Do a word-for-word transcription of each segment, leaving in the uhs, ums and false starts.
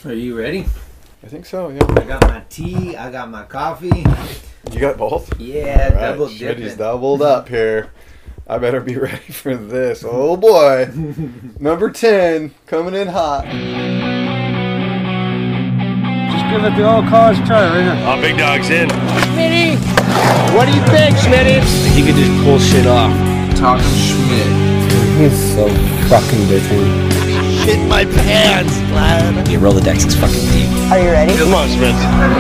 Are you ready? I think so, yeah. I got my tea, I got my coffee. You got both? Yeah, right. double dipping. dipping. doubled up here. I better be ready for this. Oh boy. Number ten, coming in hot. Just give it the old college try right here. Oh, big dog's in. Smitty! What do you think, Smitty? He could just pull shit off. Talking Schmidt. He's so fucking bitchy. Shit my pants, lad. Your Rolodex is fucking deep. Are you ready? Come on, Smith.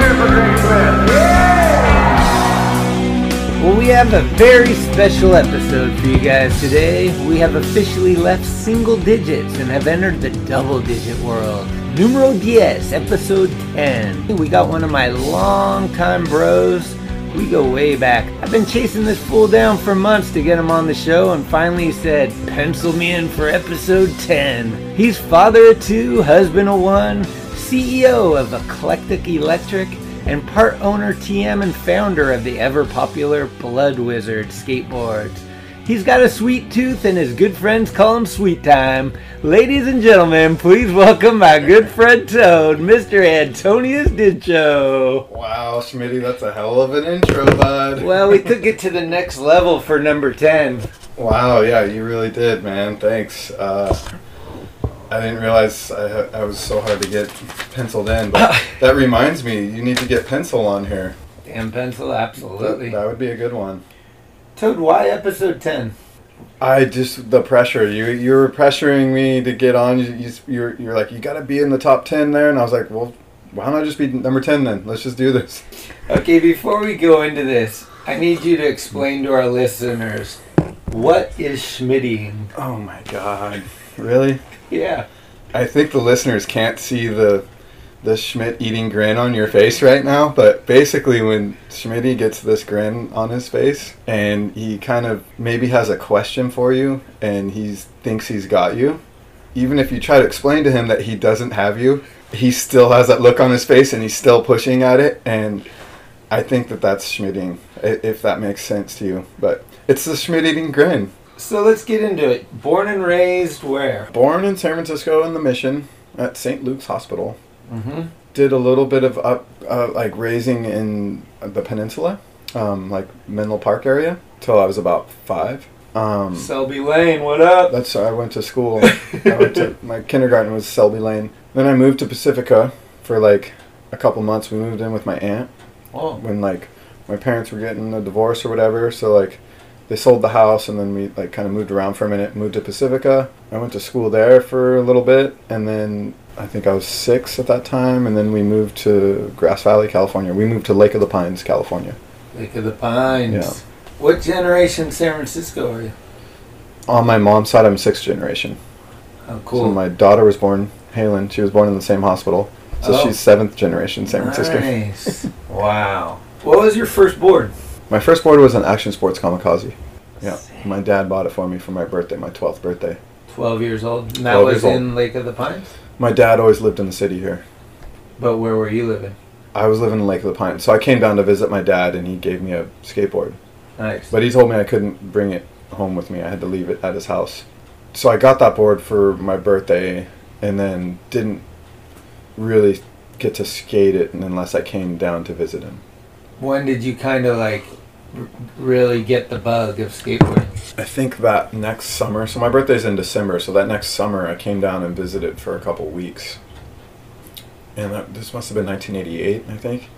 Well, we have a very special episode for you guys today. We have officially left single digits and have entered the double digit world. Numero diez, episode ten. We got one of my longtime bros. We go way back. I've been chasing this fool down for months to get him on the show, and finally he said, pencil me in for episode ten. He's father of two, husband of one, C E O of Eclectic Electric, and part owner, T M, and founder of the ever-popular Blood Wizard skateboards. He's got a sweet tooth, and his good friends call him Sweet Time. Ladies and gentlemen, please welcome my good friend Toad, Mister Antonius Ditcho. Wow, Schmitty, that's a hell of an intro, bud. Well, we took it to the next level for number ten. Wow, yeah, you really did, man. Thanks. Uh, I didn't realize I, I was so hard to get penciled in, but that reminds me, you need to get pencil on here. Damn pencil, absolutely. That, that would be a good one. Toad, why episode ten? I just, the pressure. You you were pressuring me to get on. You, you, you're, you're like, you got to be in the top ten there. And I was like, well, why don't I just be number ten then? Let's just do this. Okay, before we go into this, I need you to explain to our listeners, what is Schmitting? Oh my God. Really? Yeah. I think the listeners can't see the the Schmidt eating grin on your face right now, but basically when Schmitty gets this grin on his face and he kind of maybe has a question for you and he thinks he's got you, even if you try to explain to him that he doesn't have you, he still has that look on his face and he's still pushing at it, and I think that that's Schmitting, if that makes sense to you. But it's the Schmidt eating grin. So let's get into it. Born and raised where? Born in San Francisco in the Mission at Saint Luke's Hospital. Mm-hmm. Did a little bit of up, uh, like raising in the peninsula, um, like Menlo Park area, till I was about five. Um, Selby Lane, what up? that's I went to school. I went to my kindergarten was Selby Lane. Then I moved to Pacifica for like a couple months. We moved in with my aunt Oh. when like my parents were getting a divorce or whatever. So like they sold the house and then we like kind of moved around for a minute. Moved to Pacifica. I went to school there for a little bit, and then I think I was six at that time, and then we moved to Grass Valley, California. We moved to Lake of the Pines, California. Lake of the Pines. Yeah. What generation San Francisco are you? On my mom's side, I'm sixth generation. Oh, cool. So my daughter was born, Halen, she was born in the same hospital. So Oh. she's seventh generation San Francisco. Nice. Wow. What was your first board? My first board was an Action Sports Kamikaze. Yeah. My dad bought it for me for my birthday, my twelfth birthday. twelve years old. And that twelve was years old. in Lake of the Pines? My dad always lived in the city here. But where were you living? I was living in Lake of the Pines. So I came down to visit my dad, and he gave me a skateboard. Nice. But he told me I couldn't bring it home with me. I had to leave it at his house. So I got that board for my birthday and then didn't really get to skate it unless I came down to visit him. When did you kind of like r- really get the bug of skateboarding? I think that next summer, so my birthday's in December, so that next summer I came down and visited for a couple weeks. And that, this must have been nineteen eighty-eight, I think.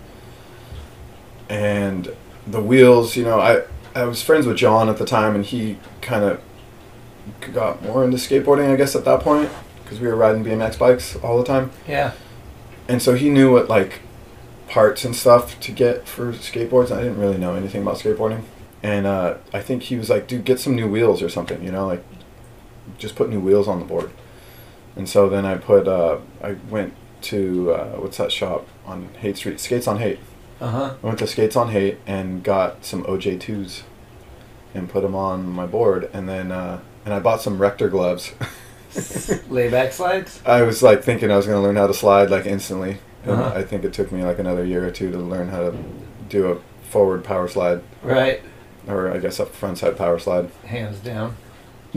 And the wheels, you know, I, I was friends with John at the time, and he kind of got more into skateboarding, I guess, at that point, because we were riding B M X bikes all the time. Yeah. And so he knew what, like, parts and stuff to get for skateboards. I didn't really know anything about skateboarding. And uh, I think he was like, dude, get some new wheels or something, you know, like, just put new wheels on the board. And so then I put, uh, I went to, uh, what's that shop on Haight Street? Skates on Haight. Uh-huh. I went to Skates on Haight and got some O J twos and put them on my board. And then, uh, and I bought some Rector gloves. Layback slides? I was like thinking I was going to learn how to slide like instantly. And Uh-huh. I think it took me like another year or two to learn how to do a forward power slide. Right. Or I guess a front side power slide. Hands down.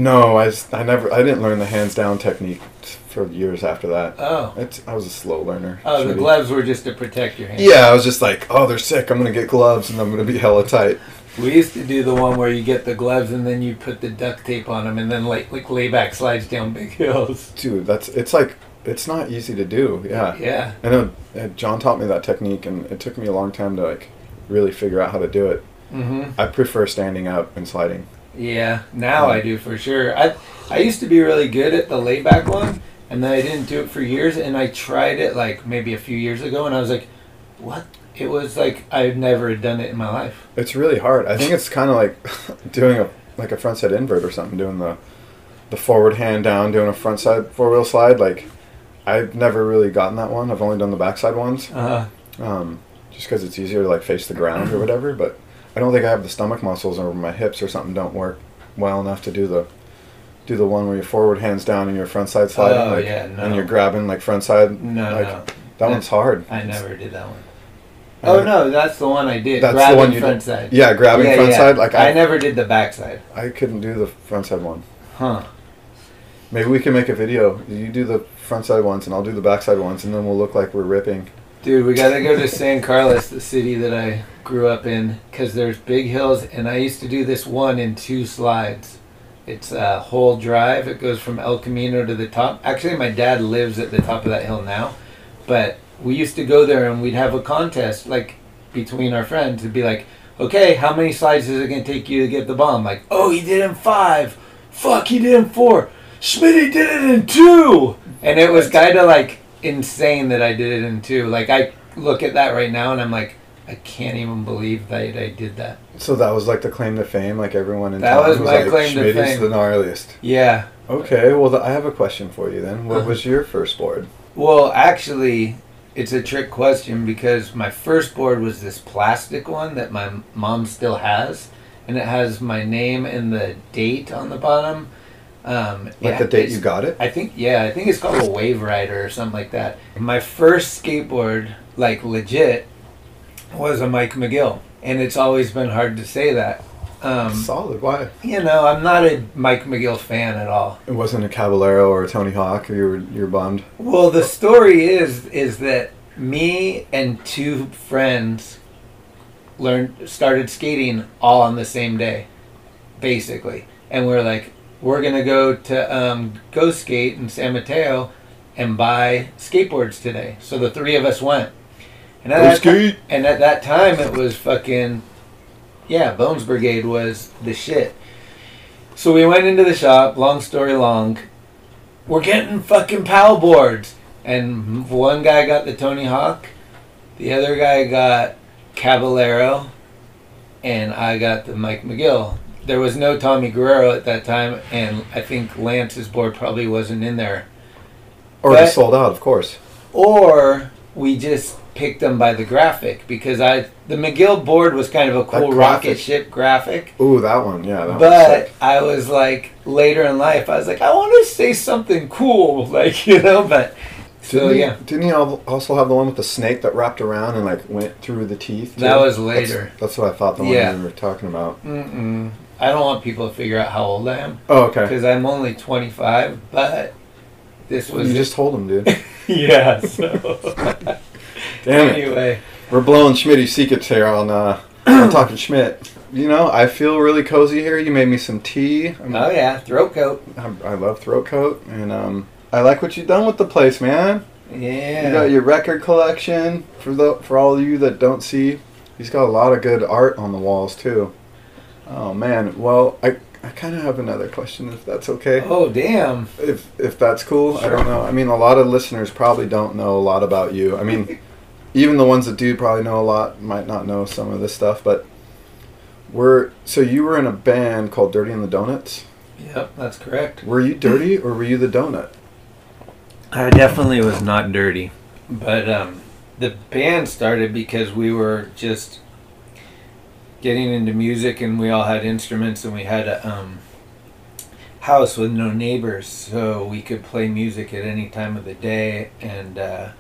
No, I, s- I never I didn't learn the hands down technique for years after that. Oh. It's, I was a slow learner. Oh, the Shitty. gloves were just to protect your hands. Yeah, I was just like, oh, they're sick. I'm gonna get gloves and I'm gonna be hella tight. We used to do the one where you get the gloves and then you put the duct tape on them and then like like layback slides down big hills. Dude, that's it's like it's not easy to do. Yeah. Yeah. I know uh, John taught me that technique, and it took me a long time to like really figure out how to do it. Mm-hmm. I prefer standing up and sliding. Yeah. Now I do for sure. I I used to be really good at the layback one, and then I didn't do it for years. And I tried it like maybe a few years ago, and I was like, "What?" It was like I've never done it in my life. It's really hard. I think it's kind of like doing a like a front side invert or something, doing the the forward hand down, doing a front side four wheel slide. Like I've never really gotten that one. I've only done the backside ones, Uh, um, just because it's easier to like face the ground or whatever. But I don't think I have the stomach muscles or my hips or something don't work well enough to do the do the one where your forward hands down and your front side sliding, Oh, like, yeah, no. and you're grabbing like front side. no, like, no. That one's hard. I never did that one. Uh, Oh no, that's the one I did. That's the grabbing one you front did. side. Yeah, grabbing Yeah, front yeah. side. Like I, I, never did the back side. I couldn't do the front side one. Huh. Maybe we can make a video. You do the front side ones, and I'll do the back side ones, and then we'll look like we're ripping. Dude, we gotta go to San Carlos, the city that I grew up in, because there's big hills, and I used to do this one in two slides. It's a whole drive. It goes from El Camino to the top. Actually, my dad lives at the top of that hill now, but we used to go there and we'd have a contest, like, between our friends. It'd be like, okay, how many slides is it gonna take you to get the bomb? Like, oh, he did it in five. Fuck, he did it in four. Smitty did it in two. And it was kind of like insane that I did it in two. Like, I look at that right now and I'm like, I can't even believe that I did that. So that was like the claim to fame, like everyone in That town was my like, claim to Schmitty's fame. the gnarliest. Yeah. Okay, well, th- I have a question for you then. What Uh-huh. was your first board? Well, actually, it's a trick question because my first board was this plastic one that my m- mom still has, and it has my name and the date on the bottom. Um, Like yeah, the date it's- you got it? I think, yeah, I think it's called a Wave Rider or something like that. My first skateboard, like legit, was a Mike McGill, and it's always been hard to say that. Um, Solid. Why? you know, I'm not a Mike McGill fan at all. It wasn't a Caballero or a Tony Hawk. You were you're bummed. Well, the story is is that me and two friends learned started skating all on the same day, basically, and we're like, we're gonna go to um, Go Skate in San Mateo and buy skateboards today. So the three of us went, and at Go that skate. ti- and at that time it was fucking, yeah, Bones Brigade was the shit. So we went into the shop. Long story long, we're getting fucking PAL boards. And one guy got the Tony Hawk, the other guy got Caballero, and I got the Mike McGill. There was no Tommy Guerrero at that time, and I think Lance's board probably wasn't in there. Or But- just sold out, of course. Or we just picked them by the graphic, because I the McGill board was kind of a cool That rocket graphic. ship graphic. Ooh, that one. Yeah, that one's But sick. I was like, later in life, I was like, I want to say something cool, like, you know, but, so Didn't he, yeah. didn't he al- also have the one with the snake that wrapped around and like went through the teeth? That too? was That's- later. That's, what I thought the one Yeah. you were talking about. Mm-mm. I don't want people to figure out how old I am, Oh, okay. because I'm only twenty-five, but this was... You just told him, dude. yeah, so... Damn it. anyway. We're blowing Schmitty's secrets here on uh, on Talking Schmidt. You know, I feel really cozy here. You made me some tea. I'm- Oh, yeah, throat coat. I, I love throat coat, and um, I like what you've done with the place, man. Yeah. You got your record collection for the for all of you that don't see. He's got a lot of good art on the walls too. Oh man, well I I kind of have another question if that's okay. Oh, damn. If if that's cool, I don't know. I mean, a lot of listeners probably don't know a lot about you. I mean, even the ones that do probably know a lot might not know some of this stuff. But we're so you were in a band called Dirty and the Donuts. Yep, that's correct. Were you dirty or were you the donut? I definitely was not dirty, but um, the band started because we were just getting into music, and we all had instruments, and we had a um, house with no neighbors, so we could play music at any time of the day. And uh,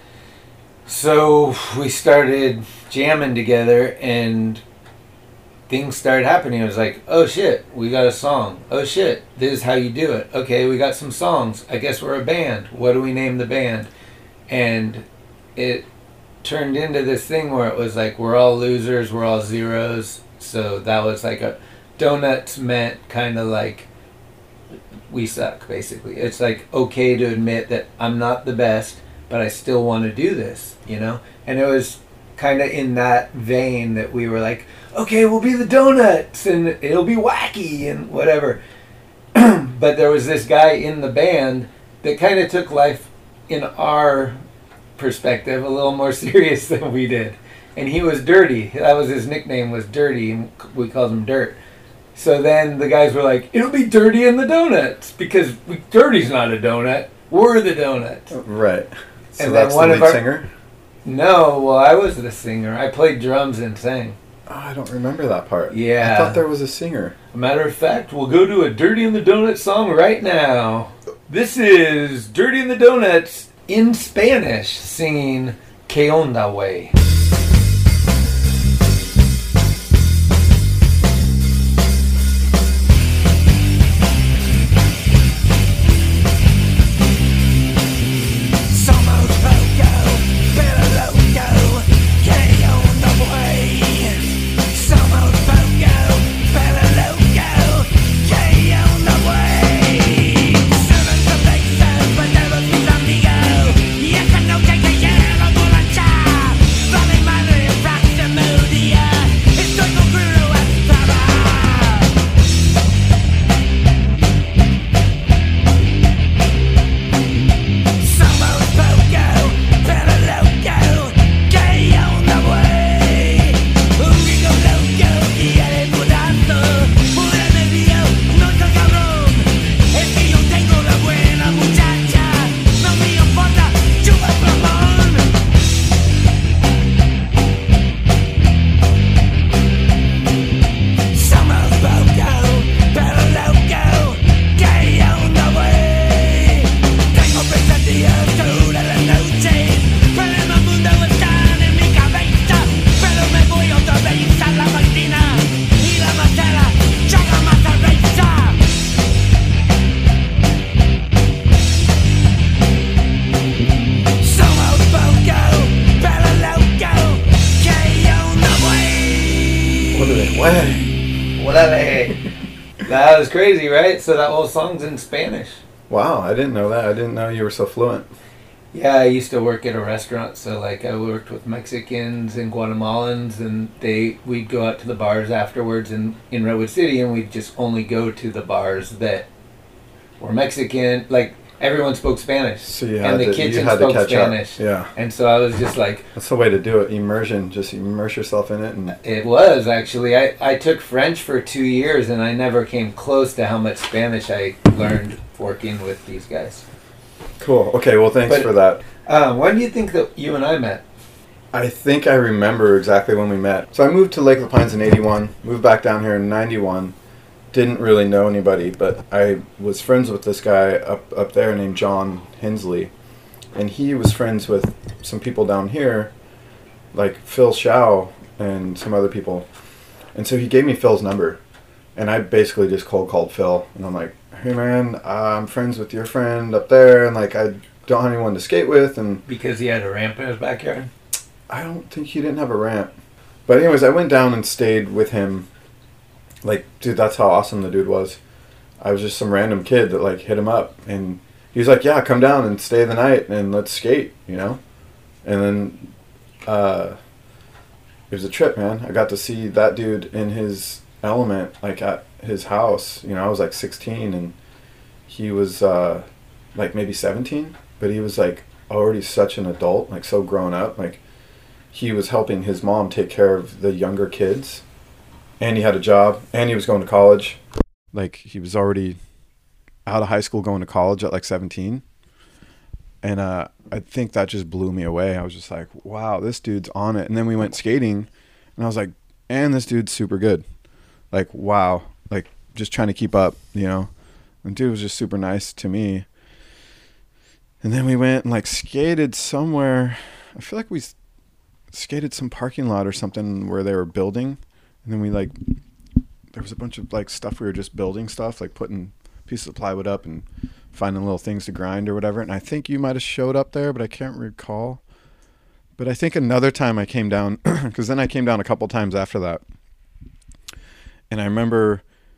so we started jamming together, and things started happening. It was like, oh shit, we got a song. Oh shit, this is how you do it. Okay, we got some songs. I guess we're a band. What do we name the band? And it turned into this thing where it was like, we're all losers, we're all zeros. So that was like a, donuts meant kind of like, we suck, basically. It's like okay to admit that I'm not the best, but I still want to do this, you know? And it was kind of in that vein that we were like, okay, we'll be the Donuts, and it'll be wacky and whatever. But there was this guy in the band that kind of took life, in our perspective, a little more serious than we did. And he was Dirty. That was his nickname, was Dirty, and we called him Dirt. So then the guys were like, it'll be Dirty and the Donuts, because we, Dirty's not a donut. We're the Donuts. Right. So and that's then one the of lead our, singer? No, well, I was the singer. I played drums and sang. Oh, I don't remember that part. Yeah. I thought there was a singer. A matter of fact, we'll go to a Dirty and the Donuts song right now. This is Dirty and the Donuts in Spanish singing Que Onda Way. That was crazy, right? So that whole song's in Spanish. Wow, I didn't know that. I didn't know you were so fluent. Yeah, I used to work at a restaurant, so like I worked with Mexicans and Guatemalans, and they we'd go out to the bars afterwards in, in Redwood City, and we'd just only go to the bars that were Mexican. Like everyone spoke Spanish, so you and had the to, kitchen you had spoke to catch Spanish. Up. Yeah, and so I was just like, that's the way to do it. Immersion, just immerse yourself in it. And it was actually. I I took French for two years, and I never came close to how much Spanish I learned working with these guys. Cool. Okay. Well, thanks But, for that. Um, when do you think that you and I met? I think I remember exactly when we met. So I moved to Lake of the Pines in eighty-one, moved back down here in ninety-one. Didn't really know anybody, but I was friends with this guy up, up there named John Hensley. And he was friends with some people down here, like Phil Shao and some other people. And so he gave me Phil's number. And I basically just cold called Phil. And I'm like, hey man, uh, I'm friends with your friend up there. And like, I don't have anyone to skate with. And Because he had a ramp in his backyard? I don't think he didn't have a ramp. But anyways, I went down and stayed with him. Like, dude, that's how awesome the dude was. I was just some random kid that, like, hit him up. And he was like, yeah, come down and stay the night and let's skate, you know? And then uh, it was a trip, man. I got to see that dude in his element, like, at his house. You know, I was, like, sixteen, and he was, uh, like, maybe seventeen. But he was, like, already such an adult, like, so grown up. Like, he was helping his mom take care of the younger kids. And he had a job, and he was going to college. Like, he was already out of high school going to college at, like, seventeen. And uh, I think that just blew me away. I was just like, wow, this dude's on it. And then we went skating, and I was like, and this dude's super good. Like, wow. Like, just trying to keep up, you know. And dude was just super nice to me. And then we went and, like, skated somewhere. I feel like we skated some parking lot or something where they were building. And then we like, there was a bunch of like stuff we were just building stuff, like putting pieces of plywood up and finding little things to grind or whatever. And I think you might have showed up there, but I can't recall. But I think another time I came down, because then I came down a couple times after that. And I remember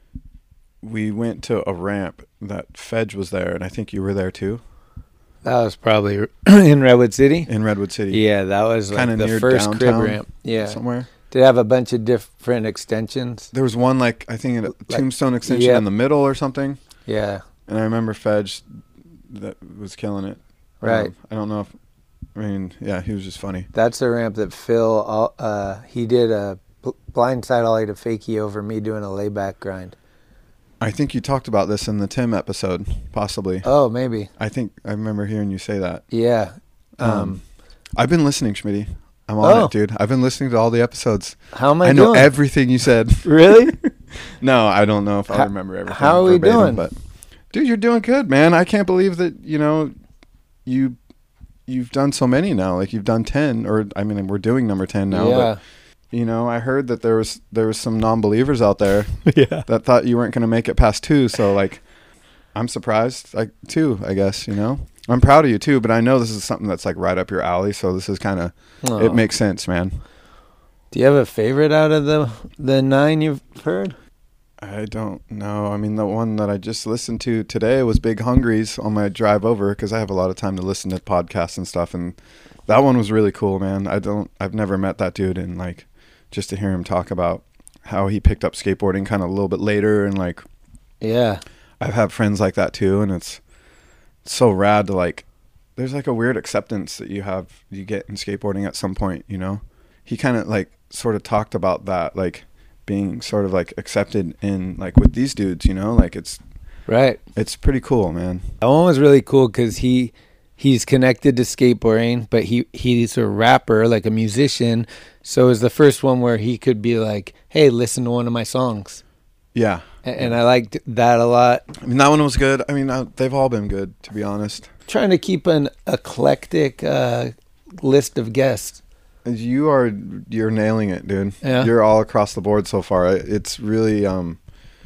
we went to a ramp that Fedge was there, and I think you were there too. That was probably in Redwood City. In Redwood City. Yeah, that was like Kinda the near first crib downtown ramp. Yeah. Somewhere. Did it have a bunch of different extensions? There was one, like, I think a Like- tombstone extension yep. in the middle or something. Yeah. And I remember Fedge that was killing it. Right. Um, I don't know if, I mean, yeah, he was just funny. That's a ramp that Phil, uh, he did a bl- blindside ollie to fakie over me doing a layback grind. I think you talked about this in the Tim episode, possibly. Oh, maybe. I think I remember hearing you say that. Yeah. Um, Um, I've been listening, Schmitty. I'm on Oh. it, dude. I've been listening to all the episodes. how am I, I know doing? everything you said. Really? No, I don't know if I How- remember everything. how are we verbatim, doing? But dude, you're doing good, man. I can't believe that, you know, you you've done so many now. Like you've done ten, or I mean, we're doing number ten now. Yeah. But you know, I heard that there was there was some non-believers out there Yeah. that thought you weren't going to make it past two. So like, I'm surprised. Like two, I guess. You know, I'm proud of you too. But I know this is something that's like right up your alley. So this is kind of Oh. it makes sense, man. Do you have a favorite out of the the nine you've heard? I don't know. I mean, the one that I just listened to today was Big Hungries on my drive over because I have a lot of time to listen to podcasts and stuff, and that one was really cool, man. I don't, I've never met that dude, and like, just to hear him talk about how he picked up skateboarding kind of a little bit later, and like, Yeah. I've had friends like that too, and it's so rad to like, there's like a weird acceptance that you have, you get in skateboarding at some point, you know? He kind of like sort of talked about that, like being sort of like accepted in like with these dudes, you know, like it's, Right. it's pretty cool, man. That one was really cool because he he's connected to skateboarding, but he he's a rapper, like a musician. So it was the first one where he could be like, "Hey, listen to one of my songs," Yeah. and, and I liked that a lot. I mean, that one was good. I mean, uh, they've all been good, to be honest. Trying to keep an eclectic uh, list of guests. You are, you're nailing it, dude. Yeah. You're all across the board so far. It's really, um,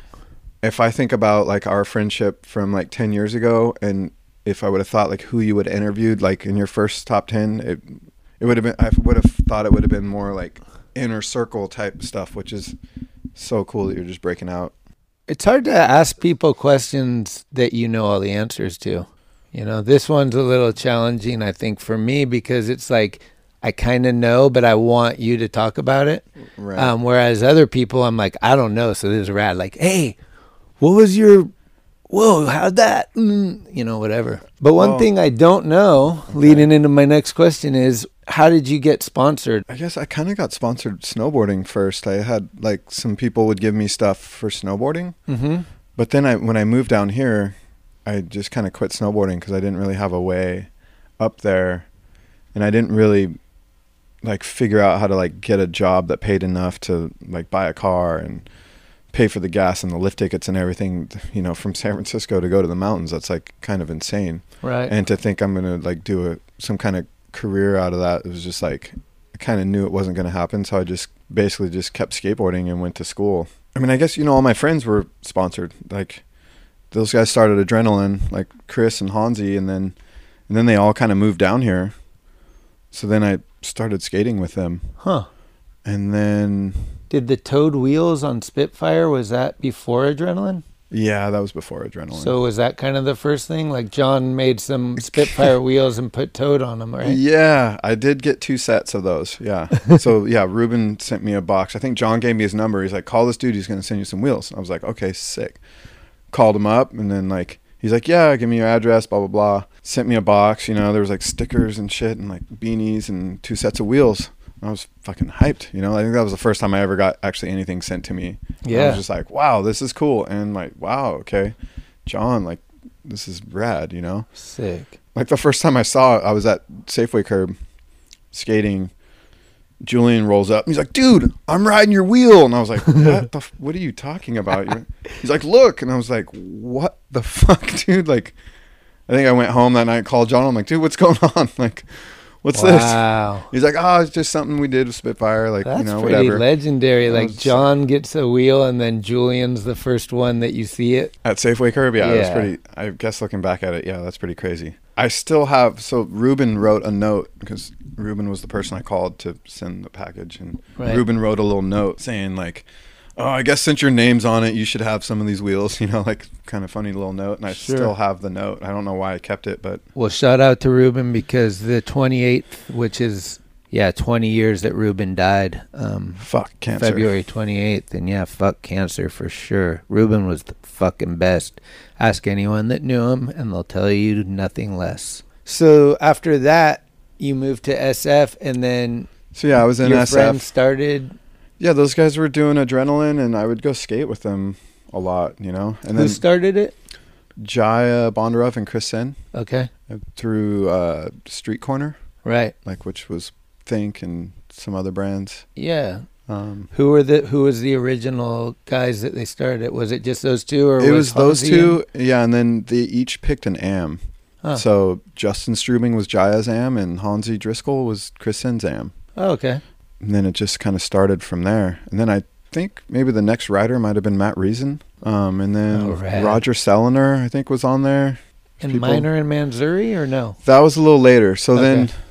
if I think about like our friendship from like ten years ago, and if I would have thought like who you would have interviewed like in your first top ten, it it would have been, I would have thought it would have been more like inner circle type stuff, which is so cool that you're just breaking out. It's hard to ask people questions that you know all the answers to. You know, this one's a little challenging, I think, for me because it's like I kind of know, but I want you to talk about it. Right. Um, whereas other people, I'm like, I don't know. So this is rad. Like, hey, what was your, whoa, how'd that, mm, you know, whatever. But one Well, thing I don't know, leading into my next question is, how did you get sponsored? I guess I kind of got sponsored snowboarding first. I had like some people would give me stuff for snowboarding. Mm-hmm. But then I, when I moved down here, I just kind of quit snowboarding because I didn't really have a way up there, and I didn't really like figure out how to like get a job that paid enough to like buy a car and pay for the gas and the lift tickets and everything, you know, from San Francisco to go to the mountains. That's like kind of insane. Right. And to think I'm going to like do a, some kind of career out of that, it was just like, I kind of knew it wasn't going to happen. So I just basically just kept skateboarding and went to school. I mean, I guess, you know, all my friends were sponsored. Like those guys started Adrenaline, like Chris and Hansi, and then, and then they all kind of moved down here. So then I started skating with them. Huh. And then, Did the Toad wheels on Spitfire, was that before Adrenaline? yeah, that was before Adrenaline. So was that kind of the first thing? Like John made some Spitfire wheels and put Toad on them, right? Yeah, I did get two sets of those. Yeah. So yeah, Ruben sent me a box. I think John gave me his number. He's like, call this dude. He's going to send you some wheels. I was like, okay, sick. Called him up, and then like, he's like, yeah, give me your address, blah, blah, blah. Sent me a box. You know, there was like stickers and shit and like beanies and two sets of wheels. I was fucking hyped. You know, I think that was the first time I ever got actually anything sent to me. Yeah. I was just like, wow, this is cool. And like, wow, okay. John, like, this is rad, you know? Sick. Like the first time I saw it, I was at Safeway Curb skating. Julian rolls up. He's like, dude, I'm riding your wheel. And I was like, what the, f- what are you talking about? You're, he's like, look. And I was like, what the fuck, dude? Like, I think I went home that night, called John. I'm like, dude, what's going on? Like, What's wow. this? He's like, oh, it's just something we did with Spitfire, like, That's you know, pretty whatever. legendary. Like was- John gets a wheel, and then Julian's the first one that you see it. At Safeway Curb, yeah, that's Yeah. pretty. I guess looking back at it, yeah, that's pretty crazy. I still have. So Ruben wrote a note because Ruben was the person I called to send the package, and Right. Ruben wrote a little note saying like, "Oh, I guess since your name's on it, you should have some of these wheels." You know, like kind of funny little note, and I Sure. still have the note. I don't know why I kept it, but Well, shout out to Ruben because the twenty-eighth, which is, yeah, twenty years that Ruben died. Um, fuck cancer. February twenty-eighth. And yeah, fuck cancer for sure. Ruben was the fucking best. Ask anyone that knew him, and they'll tell you nothing less. So after that, you moved to S F, and then So yeah, I was in your S F. friend started. Yeah, those guys were doing Adrenaline, and I would go skate with them a lot, you know. And Who then started it? Jaya Bondarov and Chris Sen Okay, through uh, Street Corner, right. like which was Think and some other brands. Yeah. Um, Who were the Who was the original guys that they started it? Was it just those two, or it was those Halsey two, yeah, and then they each picked an am. Huh. So Justin Strubing was Jaya's am, and Hansi Driscoll was Chris Sen's am. Oh, okay. And then it just kind of started from there. And then I think maybe the next rider might have been Matt Reason. Um, and then Oh, rad. Roger Selener, I think, was on there. And People- Minor and Manzuri, or no? That was a little later. So then Okay.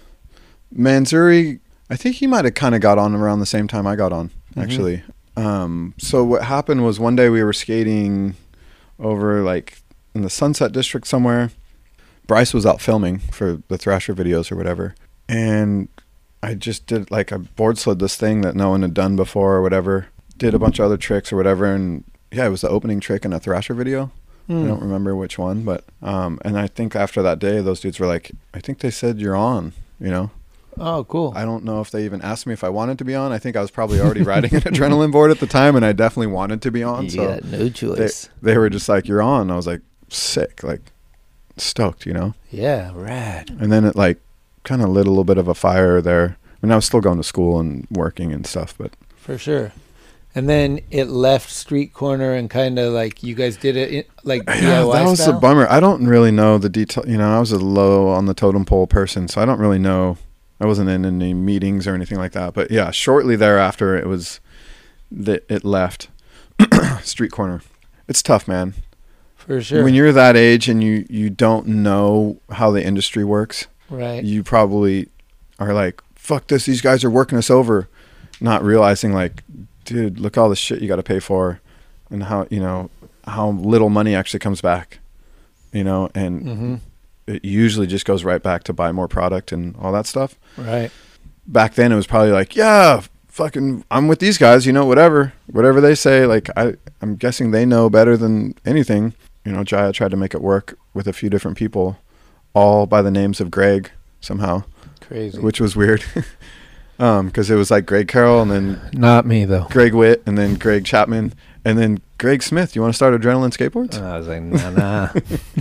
Manzuri, I think he might have kind of got on around the same time I got on, Mhm. actually. Um, so what happened was one day we were skating over like in the Sunset District somewhere. Bryce was out filming for the Thrasher videos or whatever. And I just did like a board slid this thing that no one had done before or whatever. Did a bunch of other tricks or whatever. And yeah, it was the opening trick in a Thrasher video. Hmm. I don't remember which one, but um, and I think after that day, those dudes were like, I think they said you're on, you know. Oh, cool. I don't know if they even asked me if I wanted to be on. I think I was probably already riding an adrenaline board at the time, and I definitely wanted to be on. You so got no they, choice. they were just like, you're on. I was like, sick, like stoked, you know. Yeah, rad. And then it like kind of lit a little bit of a fire there. I mean, I was still going to school and working and stuff, but For sure. And then it left Street Corner and kind of like you guys did it in, like D I Y yeah, that was style? a bummer. I don't really know the detail. You know, I was a low on the totem pole person, so I don't really know. I wasn't in any meetings or anything like that. But yeah, shortly thereafter, it was that it left Street Corner. It's tough, man. For sure. When you're that age and you you don't know how the industry works, right. you probably are like, "Fuck this! These guys are working us over," not realizing like, dude, look all the shit you got to pay for, and how you know how little money actually comes back, you know, and Mm-hmm. it usually just goes right back to buy more product and all that stuff. Right. Back then, it was probably like, yeah, fucking, I'm with these guys, you know, whatever, whatever they say. Like I, I'm guessing they know better than anything. You know, Jaya tried to make it work with a few different people, all by the names of Greg somehow, Crazy. which was weird. Um, because it was like Greg Carroll and then Not me though. Greg Witt and then Greg Chapman and then Greg Smith. You want to start Adrenaline Skateboards? And I was like, nah, nah.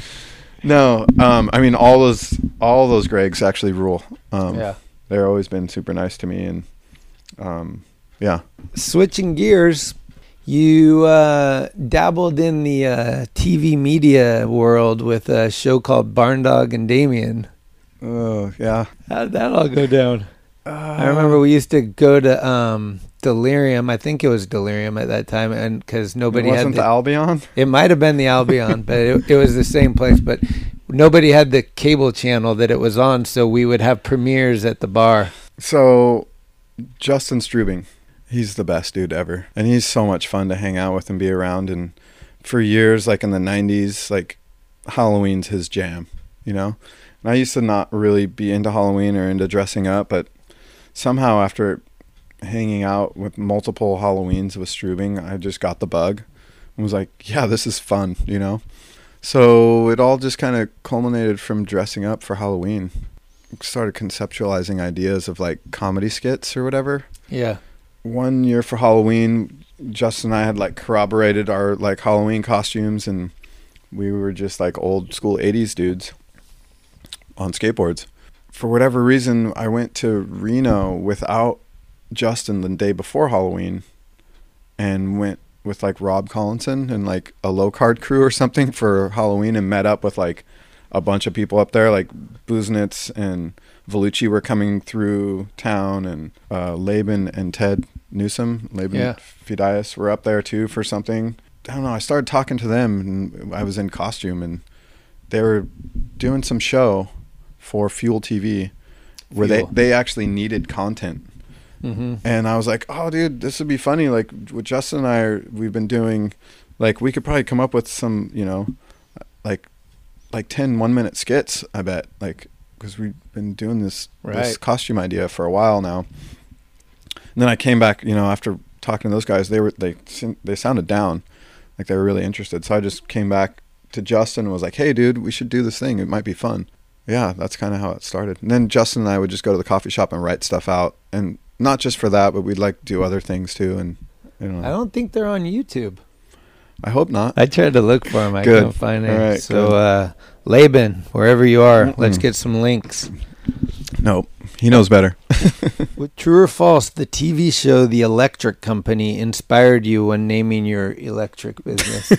No. Um, I mean, all those all those Gregs actually rule. Um, Yeah. They've always been super nice to me, and um, yeah. Switching gears, you uh, dabbled in the uh, T V media world with a show called Barn Dog and Damien. Oh yeah. How did that all go down? I remember we used to go to um, Delirium. I think it was Delirium at that time, and because nobody it had wasn't the, the Albion. it might have been the Albion, but it, it was the same place. But nobody had the cable channel that it was on, so we would have premieres at the bar. So Justin Strubing, he's the best dude ever, and he's so much fun to hang out with and be around. And for years, like in the nineties, like Halloween's his jam, you know. And I used to not really be into Halloween or into dressing up, but somehow after hanging out with multiple Halloweens with Strubing, I just got the bug and was like, yeah, this is fun, you know? So it all just kind of culminated from dressing up for Halloween. Started conceptualizing ideas of like comedy skits or whatever. Yeah. One year for Halloween, Justin and I had like corroborated our like Halloween costumes, and we were just like old school eighties dudes on skateboards. For whatever reason, I went to Reno without Justin the day before Halloween and went with like Rob Collinson and like a low card crew or something for Halloween, and met up with like a bunch of people up there like Buznitz and Vellucci were coming through town, and uh, Laban and Ted Newsom, Laban Yeah. Fidias were up there too for something. I don't know. I started talking to them, and I was in costume, and they were doing some show for Fuel T V where Fuel. they, they actually needed content. Mm-hmm. And I was like, oh, dude, this would be funny. Like, with Justin and I, are, we've been doing, like, we could probably come up with some, you know, like, like ten one-minute skits, I bet. Like, because we've been doing this, this Right. costume idea for a while now. And then I came back, you know, after talking to those guys, they were, they, they sounded down. Like, they were really interested. So I just came back to Justin and was like, hey, dude, we should do this thing. It might be fun. Yeah, that's kind of how it started. And then Justin and I would just go to the coffee shop and write stuff out. And not just for that, but we'd like do other things too. And you know, I don't think they're on YouTube. I hope not. I tried to look for them. I Good. couldn't find it. All right, so, good. uh, Laban, wherever you are, Mm-mm. let's get some links. Nope. He knows better. What, true or false, the T V show The Electric Company inspired you when naming your electric business?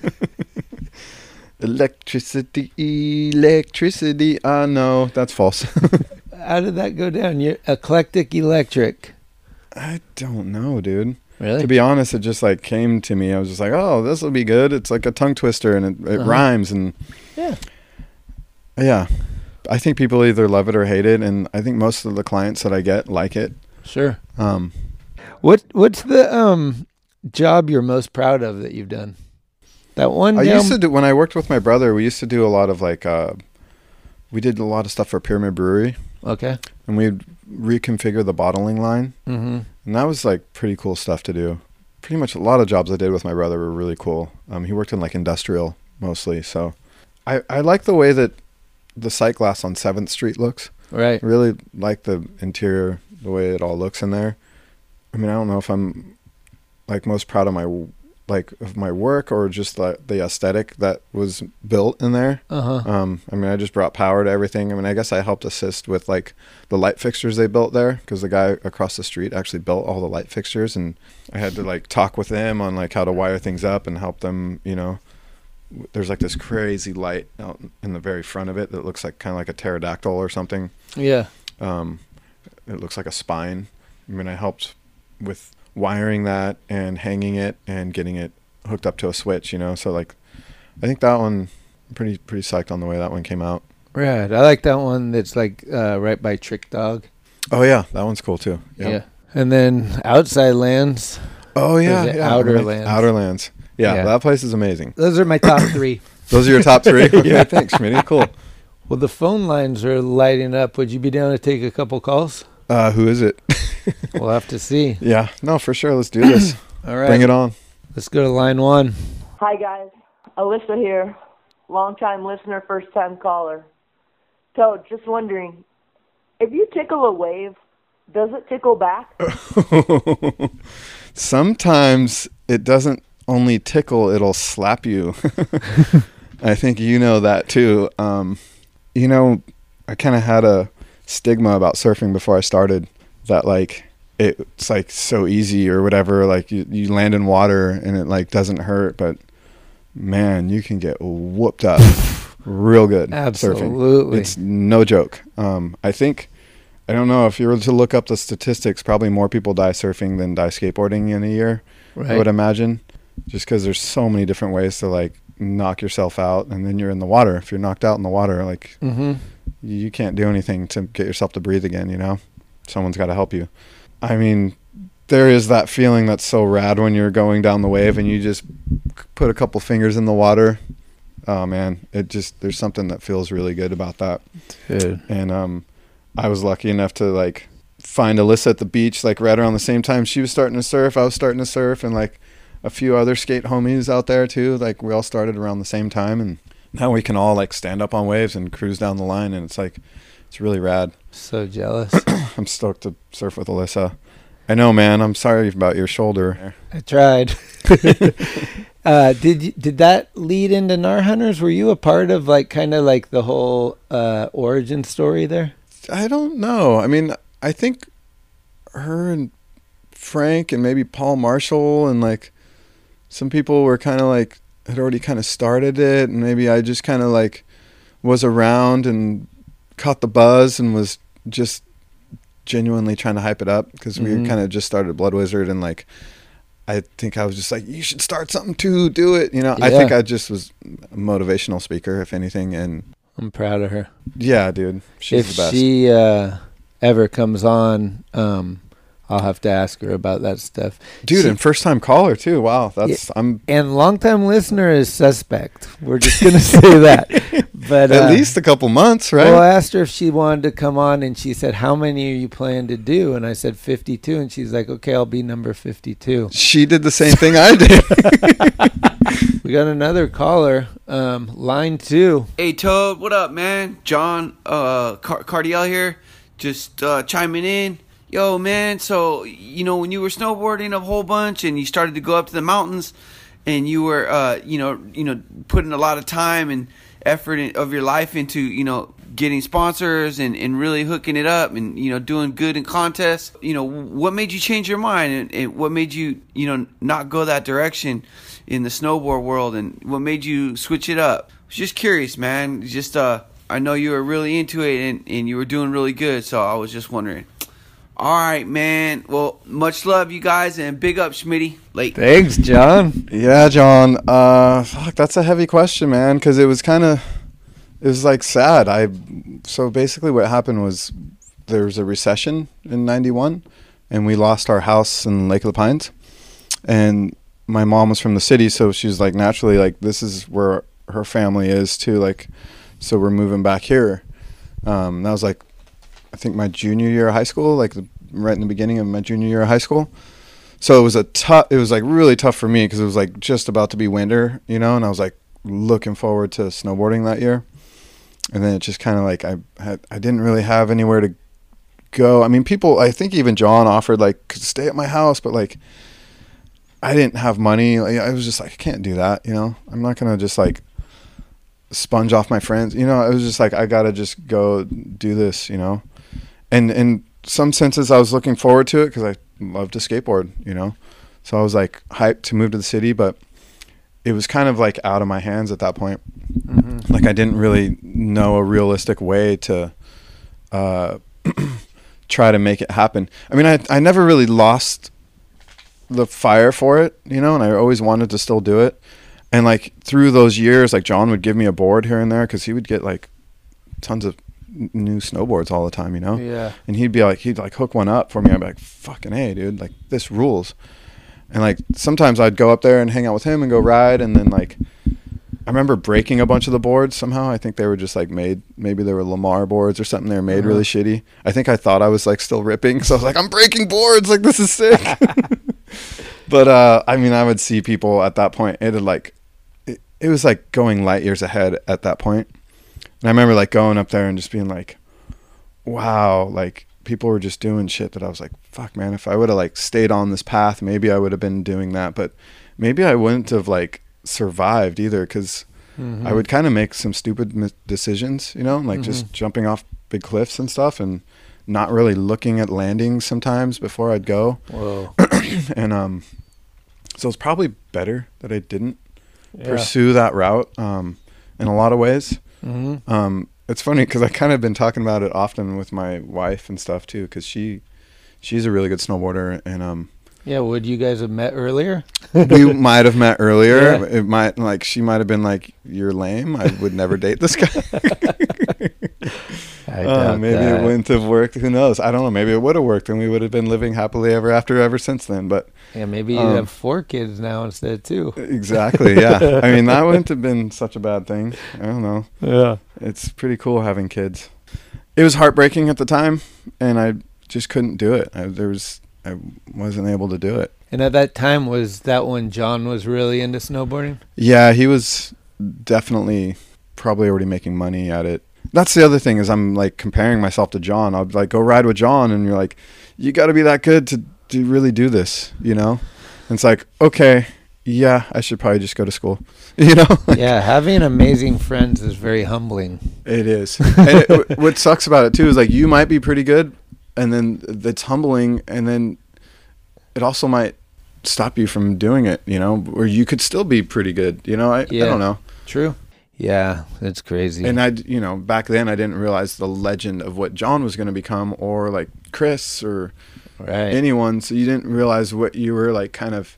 Electricity, electricity. Uh, no, that's false. How did that go down? You're Eclectic Electric. I don't know, dude. Really? To be honest, it just like came to me. I was just like, oh, this will be good. It's like a tongue twister and it, it Uh-huh. rhymes. And Yeah. yeah, I think people either love it or hate it. And I think most of the clients that I get like it. Sure. Um, What What's the um job you're most proud of that you've done? That one. I down- used to do, when I worked with my brother, we used to do a lot of like, uh, we did a lot of stuff for Pyramid Brewery, Okay. and we'd reconfigure the bottling line. Mm-hmm. And that was like pretty cool stuff to do. Pretty much a lot of jobs I did with my brother were really cool. Um, he worked in like industrial mostly. So I, I like the way that the sight glass on seventh Street looks. Right. I really like the interior, the way it all looks in there. I mean, I don't know if I'm like most proud of my like of my work or just the, the aesthetic that was built in there. Uh-huh. Um, I mean, I just brought power to everything. I mean, I guess I helped assist with like the light fixtures they built there because the guy across the street actually built all the light fixtures, and I had to like talk with them on like how to wire things up and help them. You know, there's like this crazy light out in the very front of it that looks like kind of like a pterodactyl or something. Yeah. Um, it looks like a spine. I mean, I helped with wiring that and hanging it and getting it hooked up to a switch, you know? So like, I think that one, I'm pretty, pretty psyched on the way that one came out. Right. I like that one that's like uh, right by Trick Dog. Oh yeah. That one's cool too. Yep. Yeah. And then Outside Lands. Oh yeah. Is it yeah. Outer Ama- Lands? Outer Lands. Yeah, Yeah. That place is amazing. Those are my top three. Those are your top three? Okay, thanks, Schmitty. Cool. Well, the phone lines are lighting up. Would you be down to take a couple calls? Uh, who is it? We'll have to see. Yeah. No, for sure. Let's do this. All right. Bring it on. Let's go to line one. Hi, guys. Alyssa here. Long-time listener, first-time caller. So, just wondering, if you tickle a wave, does it tickle back? Sometimes it doesn't only tickle, it'll slap you. I think you know that too. Um, you know, I kind of had a stigma about surfing before I started that like it's like so easy or whatever, like you, you land in water and it like doesn't hurt, but man, you can get whooped up real good surfing. Absolutely. It's no joke. Um, I think, I don't know if you were to look up the statistics, probably more people die surfing than die skateboarding in a year. Right. I would imagine, just because there's so many different ways to like knock yourself out, and then you're in the water. If you're knocked out in the water, like Mm-hmm. you can't do anything to get yourself to breathe again, you know? Someone's got to help you. I mean, there is that feeling that's so rad when you're going down the wave and you just put a couple fingers in the water. Oh man, it just, there's something that feels really good about that. Dude. And um, I was lucky enough to like find Alyssa at the beach, like right around the same time she was starting to surf. I was starting to surf, and like a few other skate homies out there too. Like we all started around the same time, and now we can all like stand up on waves and cruise down the line, and it's like, it's really rad. So jealous. I'm stoked to surf with Alyssa. I know, man. I'm sorry about your shoulder. I tried. uh, did you, did that lead into Nar Hunters? Were you a part of like kind of like the whole uh, origin story there? I don't know. I mean, I think her and Frank and maybe Paul Marshall and like some people were kind of like had already kind of started it, and maybe I just kind of like was around and caught the buzz and was just genuinely trying to hype it up because we Mhm. kind of just started Blood Wizard, and like I think I was just like, you should start something too, do it. You know, I Yeah. think I just was a motivational speaker, if anything. And I'm proud of her. yeah, dude, she's If the best. she uh, ever comes on, um, I'll have to ask her about that stuff. Dude, She- and first time caller too. Wow, that's I'm and longtime listener is suspect. We're just gonna say that. But at uh, least a couple months, right? Well, I asked her if she wanted to come on, and she said, "How many are you planning to do?" And I said, fifty-two. And she's like, "Okay, I'll be number fifty-two." She did the same thing I did. We got another caller, um, line two. Hey Toad, what up, man? John uh Car- Cardiel here, just uh, chiming in. Yo, man, so you know when you were snowboarding a whole bunch and you started to go up to the mountains, and you were uh you know you know putting a lot of time and effort in, of your life into you know getting sponsors and, and really hooking it up and you know doing good in contests. You know what made you change your mind, and, and what made you you know not go that direction in the snowboard world, and what made you switch it up? I was just curious, man. Just uh, I know you were really into it, and, and you were doing really good, so I was just wondering. All right, man. Well, much love, you guys, and big up, Schmitty. Late. Thanks, John. Yeah, John. Uh, fuck, that's a heavy question, man. Because it was kind of, it was like sad. I, so basically, what happened was there was a recession in ninety-one, and we lost our house in Lake of the Pines, and my mom was from the city, so she was like, naturally, like this is where her family is too. Like, so we're moving back here. Um, that was like, I think my junior year of high school, like the, right in the beginning of my junior year of high school. So it was a tough, it was like really tough for me because it was like just about to be winter, you know, and I was like looking forward to snowboarding that year. And then it just kind of like, I had, I didn't really have anywhere to go. I mean, people, I think even John offered like, stay at my house, but like, I didn't have money. Like, I was just like, I can't do that, you know, I'm not going to just like sponge off my friends, you know. It was just like, I got to just go do this, you know. And in some senses, I was looking forward to it because I loved to skateboard, you know. So I was like hyped to move to the city, but it was kind of like out of my hands at that point. Mm-hmm. Like I didn't really know a realistic way to uh, try to make it happen. I mean, I I never really lost the fire for it, you know, and I always wanted to still do it. And like through those years, like John would give me a board here and there because he would get like tons of new snowboards all the time, you know. Yeah. And he'd be like, he'd like hook one up for me. I'd be like, fucking hey, dude, like this rules. And like sometimes I'd go up there and hang out with him and go ride, and then like I remember breaking a bunch of the boards somehow. I think they were just like made, maybe they were Lamar boards or something. They were made uh-huh. really shitty. I think I thought I was like still ripping, so I was like, I'm breaking boards, like this is sick. But uh I mean, I would see people at that point, it had like it, it was like going light years ahead at that point. And I remember like going up there and just being like, wow, like people were just doing shit that I was like, fuck, man, if I would have like stayed on this path, maybe I would have been doing that. But maybe I wouldn't have like survived either, because mm-hmm. I would kind of make some stupid mis- decisions, you know, like mm-hmm. just jumping off big cliffs and stuff and not really looking at landings sometimes before I'd go. Whoa. And um, so it's probably better that I didn't yeah. pursue that route um, in a lot of ways. Mm-hmm. Um, it's funny because I kind of been talking about it often with my wife and stuff too, because she she's a really good snowboarder, and um yeah would you guys have met earlier? We might have met earlier. Yeah. It might like she might have been like, you're lame, I would never date this guy. I uh, doubt maybe that. it wouldn't have worked, who knows, I don't know, maybe it would have worked and we would have been living happily ever after ever since then. But yeah, maybe you um, have four kids now instead of two. Exactly. Yeah. I mean, that wouldn't have been such a bad thing. I don't know. Yeah. It's pretty cool having kids. It was heartbreaking at the time, and I just couldn't do it. I, there was, I wasn't able to do it. And at that time, was that when John was really into snowboarding? Yeah, he was definitely probably already making money at it. That's the other thing, is I'm like comparing myself to John. I'll like go ride with John, and you're like, you got to be that good to, to really do this, you know? And it's like, okay, yeah, I should probably just go to school, you know? Yeah, having amazing friends is very humbling. It is. And it, what sucks about it too is like you might be pretty good, and then it's humbling, and then it also might stop you from doing it, you know, or you could still be pretty good, you know? I, yeah, I don't know. True. Yeah, that's crazy. And I, you know, back then I didn't realize the legend of what John was going to become, or like Chris or right. anyone. So you didn't realize what you were like kind of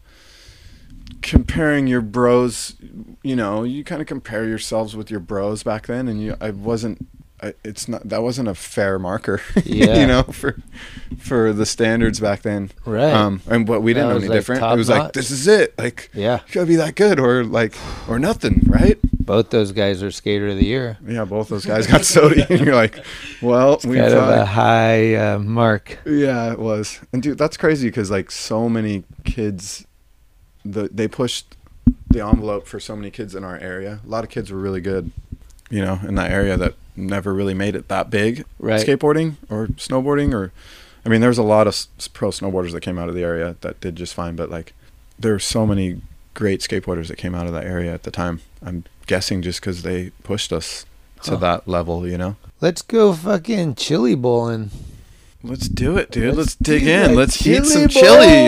comparing your bros. You know, you kind of compare yourselves with your bros back then, and you, I wasn't. I, it's not that wasn't a fair marker, Yeah. you know, for for the standards back then. Right. Um, and what we didn't That know was, any like, different. top It was notch. like, this is it. Like, Yeah. you gotta be that good, or like, or nothing, right? Both those guys are skater of the year. Yeah, both those guys got sody, and you're like, well, we Kind of probably, a high uh, mark. yeah, it was. And dude, that's crazy because like so many kids, the they pushed the envelope for so many kids in our area. A lot of kids were really good, you know, in that area that never really made it that big. Right. Skateboarding or snowboarding, or I mean, there was a lot of s- pro snowboarders that came out of the area that did just fine, but like there were so many great skateboarders that came out of that area at the time. I'm guessing just because they pushed us to Huh. that level, you know. Let's go fucking chili bowling. Let's do it, dude. Let's, Let's dig do in. that Let's eat some chili chili.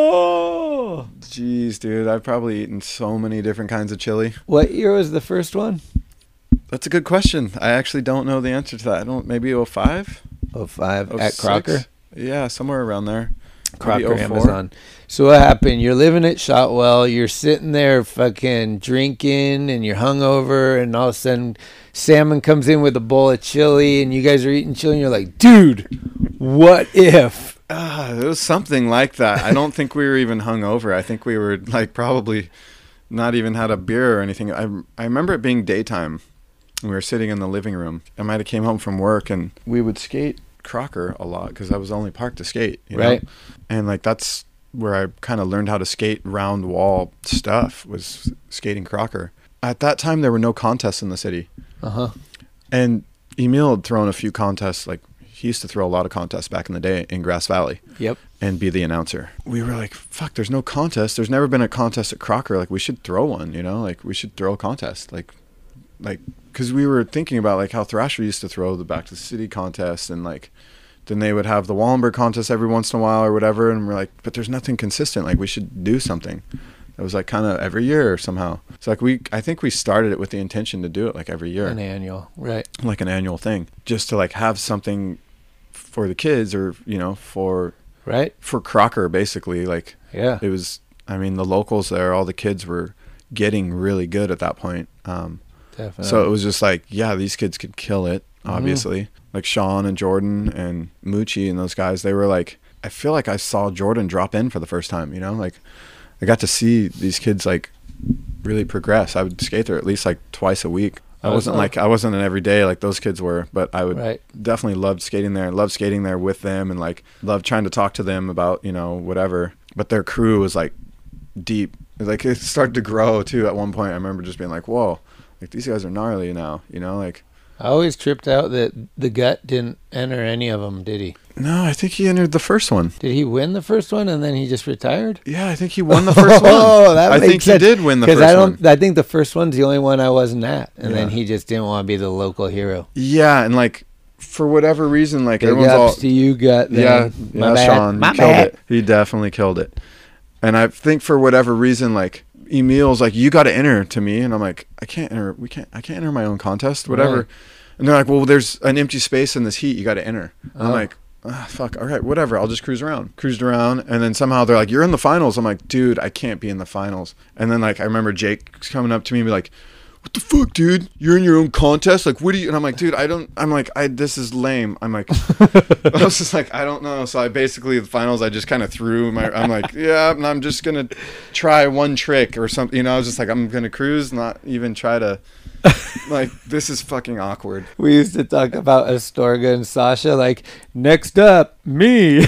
bowl. Jeez, dude, I've probably eaten so many different kinds of chili. What year was the first one? That's a good question. I actually don't know the answer to that. I don't. Maybe oh five, Oh five oh at six? Crocker. Yeah, somewhere around there. Maybe Crocker oh four. Amazon. So what happened? You're living at Shotwell. You're sitting there fucking drinking, and you're hungover, and all of a sudden, Salmon comes in with a bowl of chili, and you guys are eating chili, and you're like, dude, what if? Ah, it was something like that. I don't think we were even hungover. I think we were like probably not even had a beer or anything. I I remember it being daytime. We were sitting in the living room. I might have came home from work, and we would skate Crocker a lot because I was only parked to skate, you know? Right. And like that's where I kind of learned how to skate round wall stuff, was skating Crocker. At that time, there were no contests in the city, Uh huh. and Emil had thrown a few contests. Like he used to throw a lot of contests back in the day in Grass Valley. Yep. And be the announcer. We were like, fuck, there's no contest. There's never been a contest at Crocker. Like we should throw one, you know? Like we should throw a contest. Like, like, because we were thinking about like how Thrasher used to throw the Back to the City contest, and like then they would have the Wallenberg contest every once in a while or whatever, and we're like, but there's nothing consistent. Like we should do something that was like kind of every year somehow. So like we I think we started it with the intention to do it like every year, An annual, right? like an annual thing, just to like have something for the kids, or you know, for Right? for Crocker basically. Like Yeah. it was, I mean, the locals there, all the kids were getting really good at that point. Um, Definitely. so it was just like, yeah, these kids could kill it, obviously. Mm-hmm. Like Sean and Jordan and Moochie and those guys, they were like, I feel like I saw Jordan drop in for the first time, you know? Like, I got to see these kids, like, really progress. I would skate there at least, like, twice a week. I Oh, wasn't so- like, I wasn't an everyday like those kids were, but I would Right. definitely loved skating there, loved skating there with them, and, like, loved trying to talk to them about, you know, whatever. But their crew was, like, deep. Like, it started to grow, too, at one point. I remember just being like, whoa. Like, these guys are gnarly now, you know? Like, I always tripped out that the Gut didn't enter any of them, did he? no, I think he entered the first one. Did he win the first one and then he just retired? Yeah, I think he won the first one. Oh, that I makes think sense. he did win the Because first I don't. one. I think the first one's the only one I wasn't at, and then Yeah. he just didn't want to be the local hero. Yeah, and like for whatever reason, like Big everyone's ups all to you, Gut. Then. yeah, My yeah, bad. Sean, My he killed bad. it. He definitely killed it. And I think for whatever reason, like Emil's like, you got to enter to me, and I'm like, I can't enter. We can't. I can't enter my own contest. Whatever. Right. And they're like, well, there's an empty space in this heat. You got to enter. I'm Oh. like, ah, fuck. All right, whatever. I'll just cruise around. Cruised around, and then somehow they're like, you're in the finals. I'm like, dude, I can't be in the finals. And then like I remember Jake coming up to me and be like, what the fuck, dude? You're in your own contest? Like, what do you? And I'm like, dude, I don't. I'm like, I. This is lame. I'm like, I was just like, I don't know. So I basically the finals, I just kind of threw my. I'm like, yeah, and I'm just gonna try one trick or something. You know, I was just like, I'm gonna cruise, not even try to. Like, this is fucking awkward. We used to talk about Astorga and Sasha. Like, next up, me.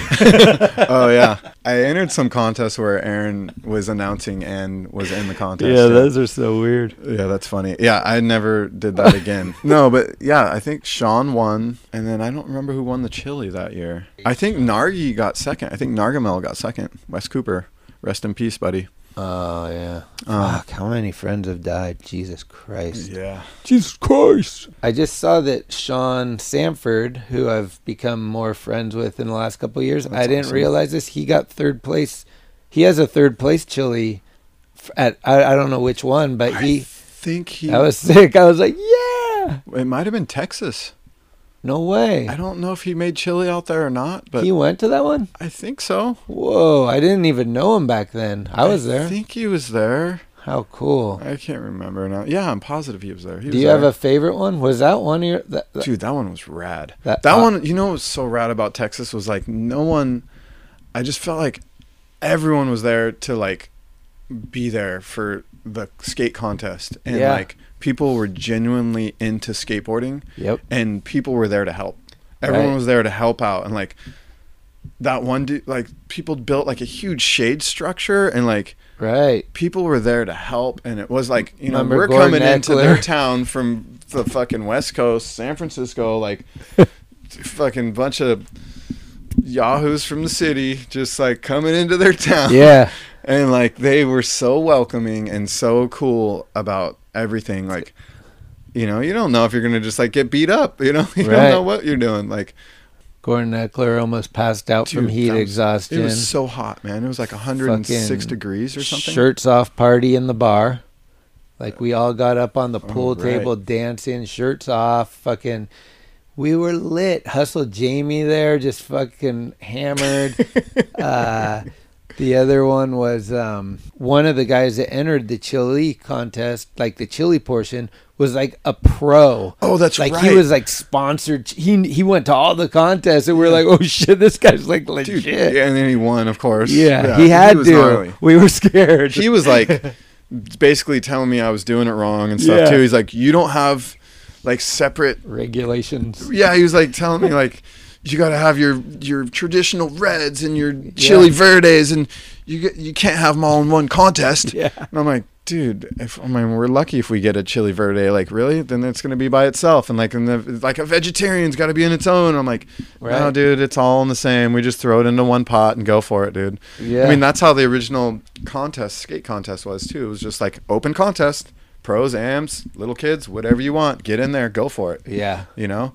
Oh yeah, I entered some contest where Aaron was announcing and was in the contest. yeah, those are so weird. Yeah, that's funny. Yeah, I never did that again. No, but yeah, I think Sean won, and then I don't remember who won the chili that year. I think Nargi got second. I think Nargamel got second. Wes Cooper, rest in peace, buddy. Oh yeah. Um, Fuck, how many friends have died? Jesus Christ. Yeah. Jesus Christ. I just saw that Sean Sanford, who I've become more friends with in the last couple of years, That's I didn't awesome. realize this. He got third place. He has a third place chili f- at, I, I don't know which one, but he, think he. That was sick. I was like, yeah. It might have been Texas. No way. I don't know if he made chili out there or not, but He went to that one? I think so. Whoa, I didn't even know him back then. I was there. I think he was there. How cool. I can't remember now. Yeah, I'm positive he was there. He Do was you there. have a favorite one? Was that one of your... That, that, Dude, that one was rad. That- That, uh, one, you know what was so rad about Texas was like no one, I just felt like everyone was there to like be there for the skate contest. And Yeah. like people were genuinely into skateboarding. Yep. And people were there to help. Everyone Right. was there to help out. And like that one dude, like people built like a huge shade structure and like Right. people were there to help, and it was like, you know, Remember we're Gordon coming into Eckler? their town from the fucking West Coast, San Francisco, like fucking bunch of yahoos from the city, just like coming into their town. Yeah. And like they were so welcoming and so cool about everything. Like, you know, you don't know if you're gonna just like get beat up. You know, you Right. don't know what you're doing. Like, Gordon Eckler almost passed out from dude, heat that was- exhaustion. It was so hot, man. It was like one hundred six Fucking degrees or something. Shirts off party in the bar. Like we all got up on the pool Oh, right. table dancing, shirts off, fucking we were lit. Hustle Jamie there, just fucking hammered. uh the other one was um one of the guys that entered the chili contest, like the chili portion, was like a pro. Oh, that's like right. he was like sponsored. He he went to all the contests, and we are like, oh shit, this guy's like legit. Dude, yeah, and then he won, of course. Yeah, he had was to. gnarly. We were scared. He was like basically telling me I was doing it wrong and stuff Yeah. too. He's like, you don't have like separate. Regulations. Yeah, he was like telling me like you got to have your your traditional reds and your chili Yeah. verdes, and you get, you can't have them all in one contest. Yeah. And I'm like, dude, if I mean we're lucky if we get a chili verde, like really, then it's gonna be by itself, and like and the, like a vegetarian's got to be in its own. I'm like, no, Right. dude, it's all in the same. We just throw it into one pot and go for it, dude. Yeah. I mean that's how the original contest, skate contest, was too. It was just like open contest, pros, ams, little kids, whatever you want, get in there, go for it. Yeah. You know,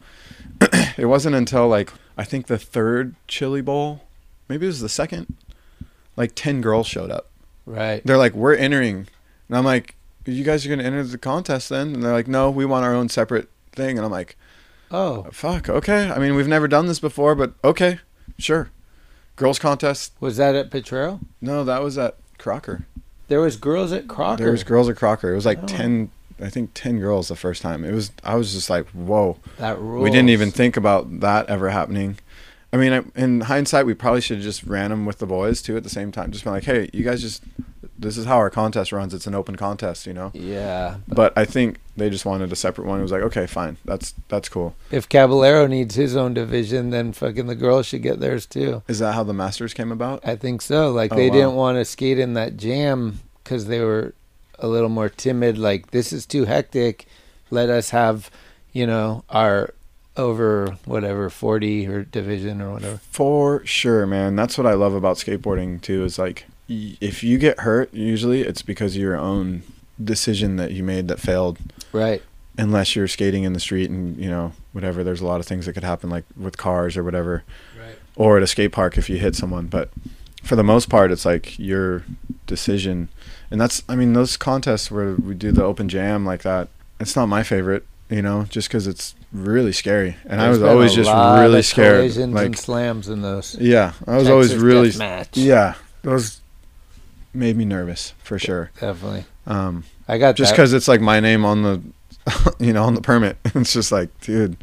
it wasn't until like I think the third chili bowl, maybe it was the second, like ten girls showed up. Right. They're like, we're entering. And I'm like, you guys are going to enter the contest then? And they're like, no, we want our own separate thing. And I'm like, Oh, fuck, okay. I mean, we've never done this before, but okay, sure. Girls contest. was that at Potrero? No, that was at Crocker. There was girls at Crocker. There was girls at Crocker. It was like Oh. ten, I think ten girls the first time. It was, I was just like, whoa. That rules. We didn't even think about that ever happening. I mean, I, in hindsight, we probably should have just ran them with the boys too at the same time. Just been like, hey, you guys just, this is how our contest runs. It's an open contest, you know? Yeah. But I think they just wanted a separate one. It was like, okay, fine. That's that's cool. If Caballero needs his own division, then fucking the girls should get theirs too. Is that how the Masters came about? I think so. Like Oh, they wow. didn't want to skate in that jam because they were a little more timid. Like, this is too hectic. Let us have, you know, our over whatever forty or division or whatever. For sure, man. That's what I love about skateboarding too. Is like, y- if you get hurt, usually it's because of your own decision that you made that failed. Right. Unless you're skating in the street and, you know, whatever, there's a lot of things that could happen, like with cars or whatever. Right. Or at a skate park if you hit someone. But for the most part, it's like your decision. And that's, I mean, those contests where we do the open jam like that, it's not my favorite, you know, just because it's really scary. And I There's was been always a just lot really of scared. collisions and Like, slams in those. yeah, I was always Texas really, Deathmatch. yeah, those made me nervous for sure. Definitely. Um, I got just that. because it's like my name on the, you know, on the permit. It's just like, dude.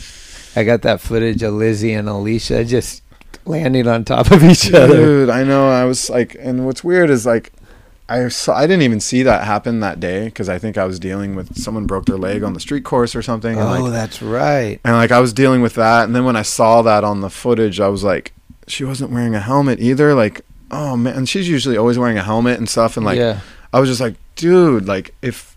I got that footage of Lizzie and Alicia just landing on top of each other. Dude, I know. I was like, and what's weird is like, I saw, I didn't even see that happen that day because I think I was dealing with someone broke their leg on the street course or something. And Oh, like, that's right. and like I was dealing with that, and then when I saw that on the footage, I was like, she wasn't wearing a helmet either. Like, oh man, and she's usually always wearing a helmet and stuff. And like, yeah. I was just like, dude, like if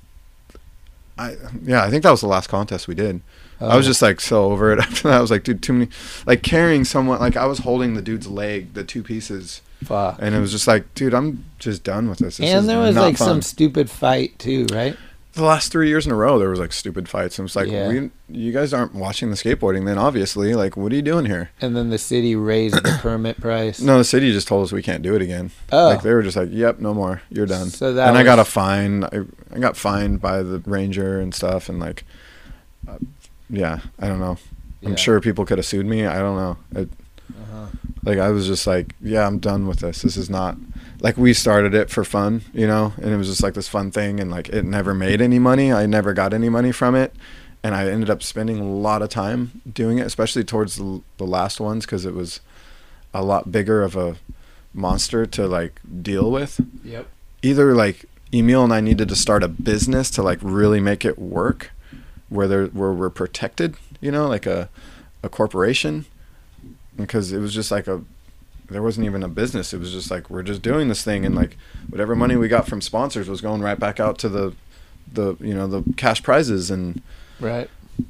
I, yeah, I think that was the last contest we did. I was Oh. just like so over it after that. I was like, dude, too many, like carrying someone, like I was holding the dude's leg, the two pieces, Fuck. and it was just like, dude, I'm just done with this. This is And there was not like fun. some stupid fight too, right? the last three years in a row, there was like stupid fights. And it's like, Yeah. we, you guys aren't watching the skateboarding then, obviously. Like, what are you doing here? And then the city raised the permit price. No, the city just told us we can't do it again. Oh. Like, they were just like, yep, no more. You're done. So that and I was- got a fine. I, I got fined by the ranger and stuff. And like, uh, yeah, I don't know. I'm Yeah. sure people could have sued me. I don't know. It, Uh-huh. Like, I was just like, yeah, I'm done with this. This is not, like, we started it for fun, you know, and it was just like this fun thing, and like it never made any money. I never got any money from it, and I ended up spending a lot of time doing it, especially towards the, the last ones, because it was a lot bigger of a monster to like deal with. Yep. Either like Emil and I needed to start a business to like really make it work, where there where we're protected, you know, like a a corporation, because it was just like a there wasn't even a business. It was just like, we're just doing this thing, and like whatever money we got from sponsors was going right back out to the the you know the cash prizes, and Right.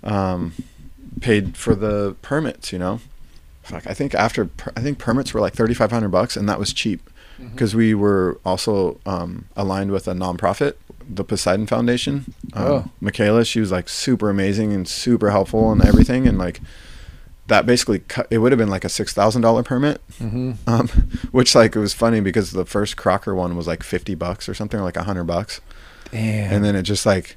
um paid for the permits, you know. Fuck, I think after per- I think permits were like thirty-five hundred bucks, and that was cheap because we were also um aligned with a nonprofit, the Poseidon Foundation. um, Oh. Michaela, she was like super amazing and super helpful and everything, and like that basically cut, it would have been like a six thousand dollar permit, Mm-hmm. um which like it was funny because the first Crocker one was like fifty bucks or something, or like a hundred bucks. Damn. And then it just like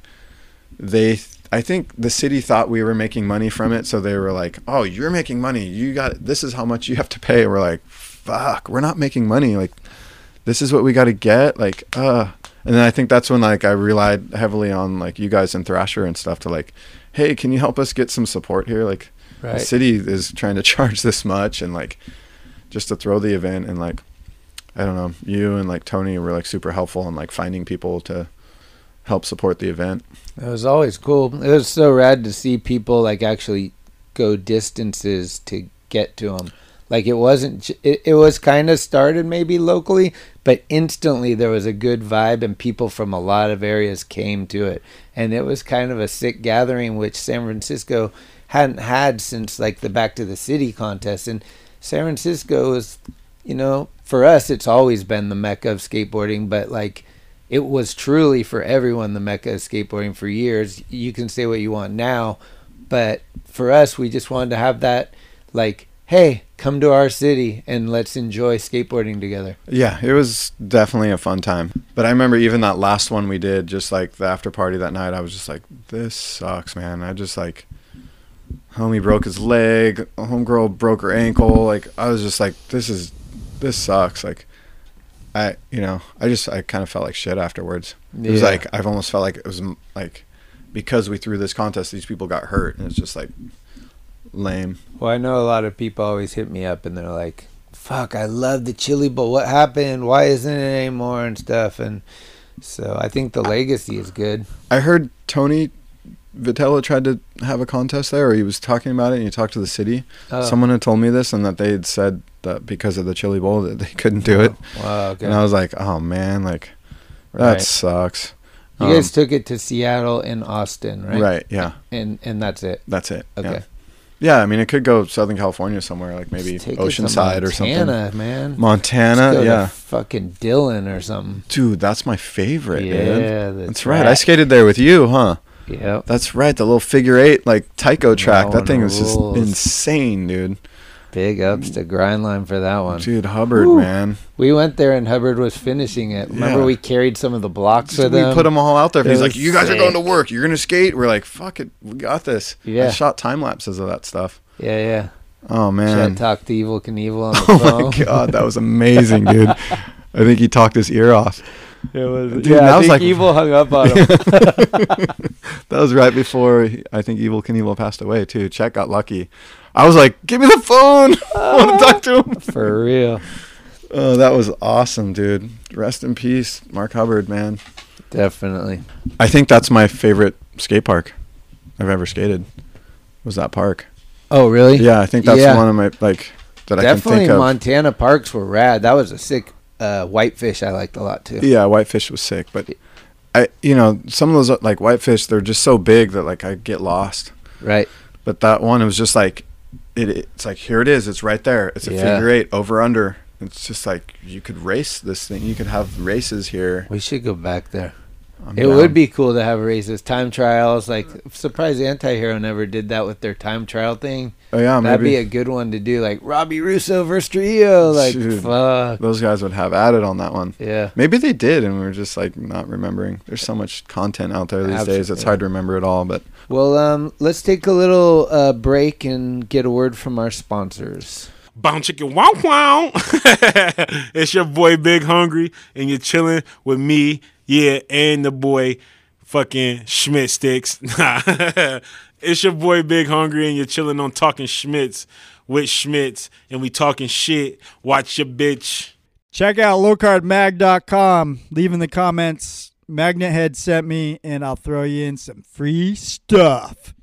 they I think the city thought we were making money from it, so they were like, oh, you're making money, you got this is how much you have to pay. And we're like, fuck, we're not making money, like this is what we got to get, like uh and then I think that's when like I relied heavily on like you guys and Thrasher and stuff to like, hey, can you help us get some support here, like Right. the city is trying to charge this much, and like just to throw the event. And like I don't know, you and like Tony were like super helpful in like finding people to help support the event. It was always cool. It was so rad to see people like actually go distances to get to them. Like it wasn't. j- It, it was kind of started maybe locally, but instantly there was a good vibe, and people from a lot of areas came to it, and it was kind of a sick gathering, which San Francisco hadn't had since like the Back to the City contest. And San Francisco is, you know, for us, it's always been the mecca of skateboarding, but like. It was truly for everyone the mecca of skateboarding for years. You can say what you want now, but for us, we just wanted to have that, like, hey, come to our city and let's enjoy skateboarding together. Yeah, it was definitely a fun time. But I remember even that last one we did, just like the after party that night, I was just like, this sucks, man. I just like, homie broke his leg, a homegirl broke her ankle. Like, I was just like, this is, this sucks. Like, I, you know, I just, I kind of felt like shit afterwards. It was Yeah. like, I've almost felt like it was m- like, because we threw this contest, these people got hurt, and it's just like lame. Well, I know a lot of people always hit me up and they're like, fuck, I love the Chili Bowl. What happened? Why isn't it anymore and stuff? And so I think the legacy is good. I heard Tony Vitella tried to have a contest there, or he was talking about it, and he talked to the city. Oh. Someone had told me this, and that they had said that because of the Chili Bowl that they couldn't do it. Wow, okay. And I was like, oh man, like that Right. sucks. You Um, guys took it to Seattle and Austin, right? right? Yeah, And and that's it. that's it. Okay. Yeah. Yeah, I mean, it could go Southern California somewhere, like maybe Take it to Oceanside or something. Montana, man. Montana, Let's go to yeah. fucking Dillon or something. Dude, that's my favorite, Yeah, dude. that's That's right. I right. skated there with you, huh? Yep. That's right. The little figure eight, like Tycho track. That That one thing was just rules. insane, dude. Big ups to Grindline for that one. Dude, Hubbard, Woo. man. We went there and Hubbard was finishing it. Remember Yeah. we carried some of the blocks So with we him? put them all out there. It He's like, was "You guys are sick. going to work. You're gonna skate." We're like, "Fuck it, we got this." Yeah. I shot time lapses of that stuff. Yeah, yeah. Oh Chet man. talked to Evil Knievel on the Oh phone. my god, that was amazing, dude. I think he talked his ear off. It was, Dude, yeah, that I was think like- Evil hung up on him. That was right before he- I think Evil Knievel passed away too. Chet got lucky. I was like, "Give me the phone. I want to talk to him." For real. Oh, that was awesome, dude. Rest in peace, Mark Hubbard, man. Definitely. I think that's my favorite skate park I've ever skated. Was that park? Oh, really? Yeah, I think that's Yeah. one of my like that I can Definitely think of. Montana parks were rad. That was a sick uh, whitefish I liked a lot too. Yeah, Whitefish was sick, but I, you know, some of those like Whitefish, they're just so big that like I get lost. Right. But that one, it was just like, it. It's like here it is. It's right there. It's a Yeah. figure eight over under. It's just like you could race this thing. You could have races here. We should go back there. I'm It down. would be cool to have races, time trials. Like, surprised Anti-Hero never did that with their time trial thing. Oh yeah, That'd maybe be a good one to do. Like Robbie Russo versus Trujillo. Like, Shoot. fuck. those guys would have at it on that one. Yeah. Maybe they did, and we we're just like not remembering. There's so much content out there these days; it's Absolutely. hard to remember it all. But Well, um, let's take a little uh, break and get a word from our sponsors. Bow chicken wow wow. It's your boy Big Hungry, and you're chilling with me, yeah, and the boy fucking Schmidt Sticks. It's your boy Big Hungry, and you're chilling on Talking Schmitz with Schmitz, and we talking shit. Watch your bitch. Check out low card mag dot com. Leave in the comments, Magnet Head sent me, and I'll throw you in some free stuff.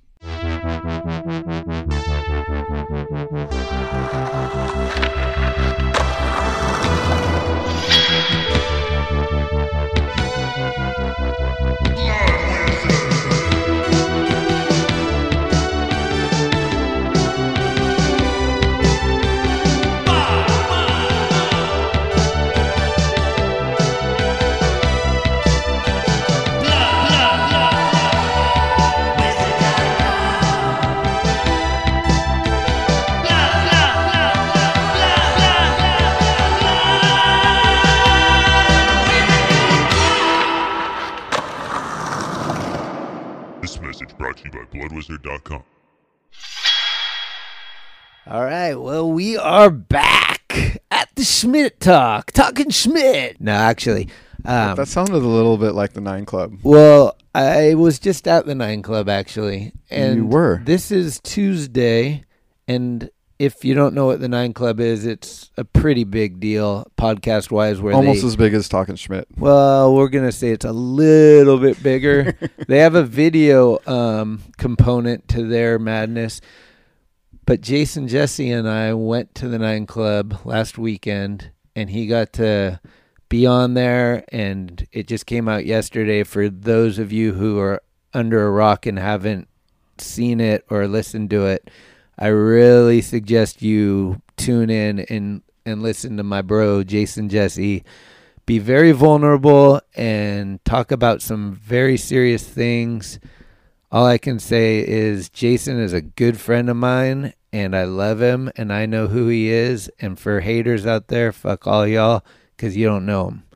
This message brought to you by blood wizard dot com. All right. Well, we are back at the Schmidt Talk, talking Schmidt. No, actually. Um, that sounded a little bit like the Nine Club. Well, I was just at the Nine Club, actually. And You were? This is Tuesday, and if you don't know what the Nine Club is, it's a pretty big deal podcast-wise. Where Almost they, as big as Talking Schmidt. Well, we're going to say it's a little bit bigger. They have a video um, component to their madness. But Jason Jesse and I went to the Nine Club last weekend, and he got to be on there, and it just came out yesterday. For those of you who are under a rock and haven't seen it or listened to it, I really suggest you tune in and, and listen to my bro, Jason Jesse, be very vulnerable and talk about some very serious things. All I can say is Jason is a good friend of mine, and I love him, and I know who he is. And for haters out there, fuck all y'all, because you don't know him.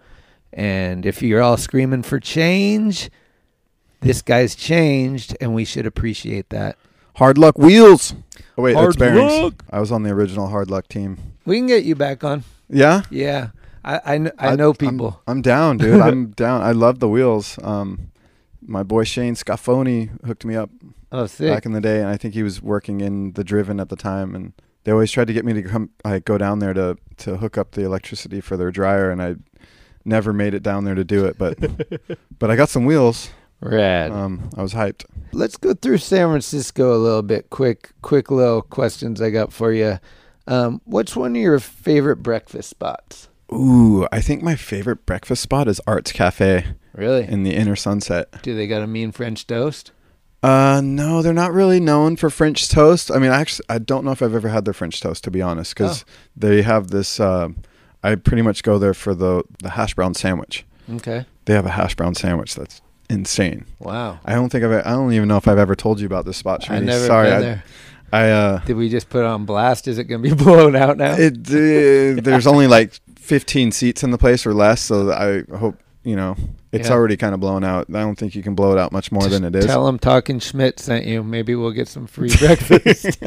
And if you're all screaming for change, this guy's changed, and we should appreciate that. Hard Luck Wheels. Oh, wait, Hard that's Bearings. Luck. I was on the original Hard Luck team. We can get you back on. Yeah? Yeah. I, I, kn- I know people. I'm, I'm down, dude. I'm down. I love the wheels. Um, my boy Shane Scaffoni hooked me up Oh, sick. back in the day, and I think he was working in the Driven at the time, and they always tried to get me to come, like, go down there to, to hook up the electricity for their dryer, and I never made it down there to do it, but but I got some wheels. Rad. Um, I was hyped. Let's go through San Francisco a little bit. Quick, quick little questions I got for you. Um, what's one of your favorite breakfast spots? Ooh, I think my favorite breakfast spot is Arts Cafe. Really? In the Inner Sunset. Do they got a mean French toast? Uh, no, they're not really known for French toast. I mean, actually, I don't know if I've ever had their French toast, to be honest, because Oh. they have this. Uh, I pretty much go there for the the hash brown sandwich. Okay. They have a hash brown sandwich that's insane. Wow. I don't think I've. I don't even know if I've ever told you about this spot. I Shmini. never Sorry, been I, there. I uh, Did we just put it on blast? Is it going to be blown out now? It uh, there's only like fifteen seats in the place or less, so I hope you know it's Yeah. already kind of blown out. I don't think you can blow it out much more than it is. Tell them Talking Schmidt sent you. Maybe we'll get some free breakfast.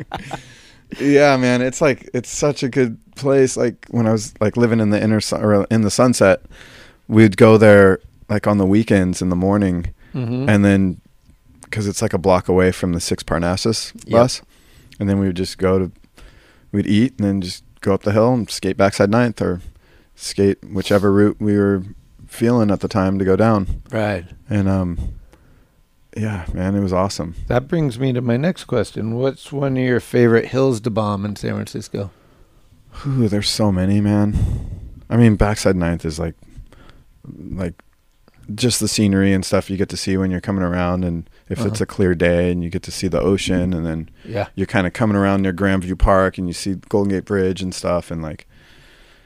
Yeah, man, it's like it's such a good place. Like when I was like living in the inner sun, or in the Sunset, we'd go there like on the weekends in the morning, Mhm. and then because it's like a block away from the Six Parnassus Yep. bus, and then we would just go to, we'd eat and then just go up the hill and skate backside Ninth or skate whichever route we were feeling at the time to go down. Right. And um, yeah, man, it was awesome. That brings me to my next question. What's one of your favorite hills to bomb in San Francisco? Ooh, there's so many, man. I mean, backside Ninth is like, like, just the scenery and stuff you get to see when you're coming around, and if Uh-huh. it's a clear day and you get to see the ocean, and then Yeah. you're kind of coming around near Grandview Park and you see Golden Gate Bridge and stuff, and like,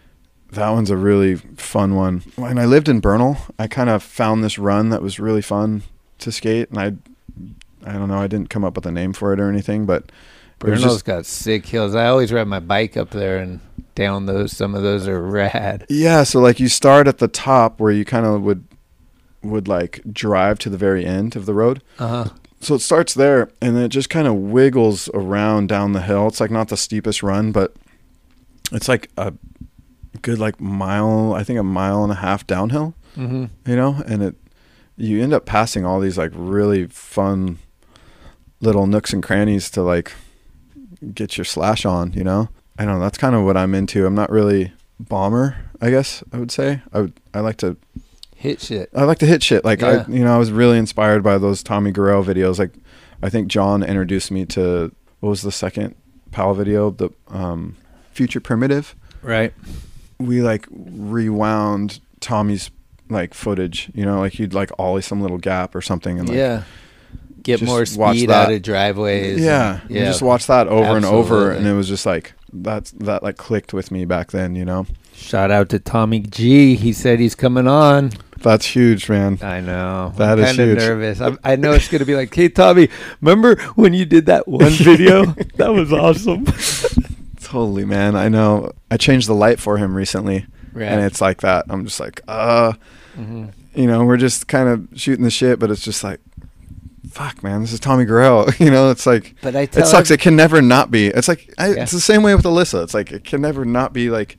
that one's a really fun one. When I lived in Bernal, I kind of found this run that was really fun to skate, and I, I don't know, I didn't come up with a name for it or anything, but Bernal's just, got sick hills. I always ride my bike up there and down those. Some of those are rad. Yeah, so like you start at the top where you kind of would, would like drive to the very end of the road. Uh huh. So it starts there, and then it just kind of wiggles around down the hill. It's like not the steepest run, but it's like a good like mile, I think a mile and a half downhill. Mm-hmm. You know, and it you end up passing all these like really fun little nooks and crannies to like get your slash on. You know, I don't know. That's kind of what I'm into. I'm not really bomber, I guess I would say. I would I like to. Hit shit. I like to hit shit. Like yeah. I, you know, I was really inspired by those Tommy Guerrero videos. Like, I think John introduced me to what was the second Pal video, the um, Future Primitive. Right. We like rewound Tommy's like footage. You know, like he'd like ollie some little gap or something, and like, yeah, get just more watch speed that. out of driveways. Yeah, and, yeah. Just watch that over Absolutely. and over, and it was just like that's that like clicked with me back then. You know. Shout out to Tommy G. He said he's coming on. That's huge, man. I know. That I'm is kind of huge. nervous. I'm, I know it's going to be like, hey, Tommy, remember when you did that one video? That was awesome. Totally, man. I know. I changed the light for him recently, right. and it's like that. I'm just like, uh, mm-hmm. you know, we're just kind of shooting the shit, but it's just like, fuck, man, this is Tommy Guerrero. You know, it's like, but I tell it sucks. him, It can never not be. It's like, I, yeah. it's the same way with Alyssa. It's like, it can never not be like,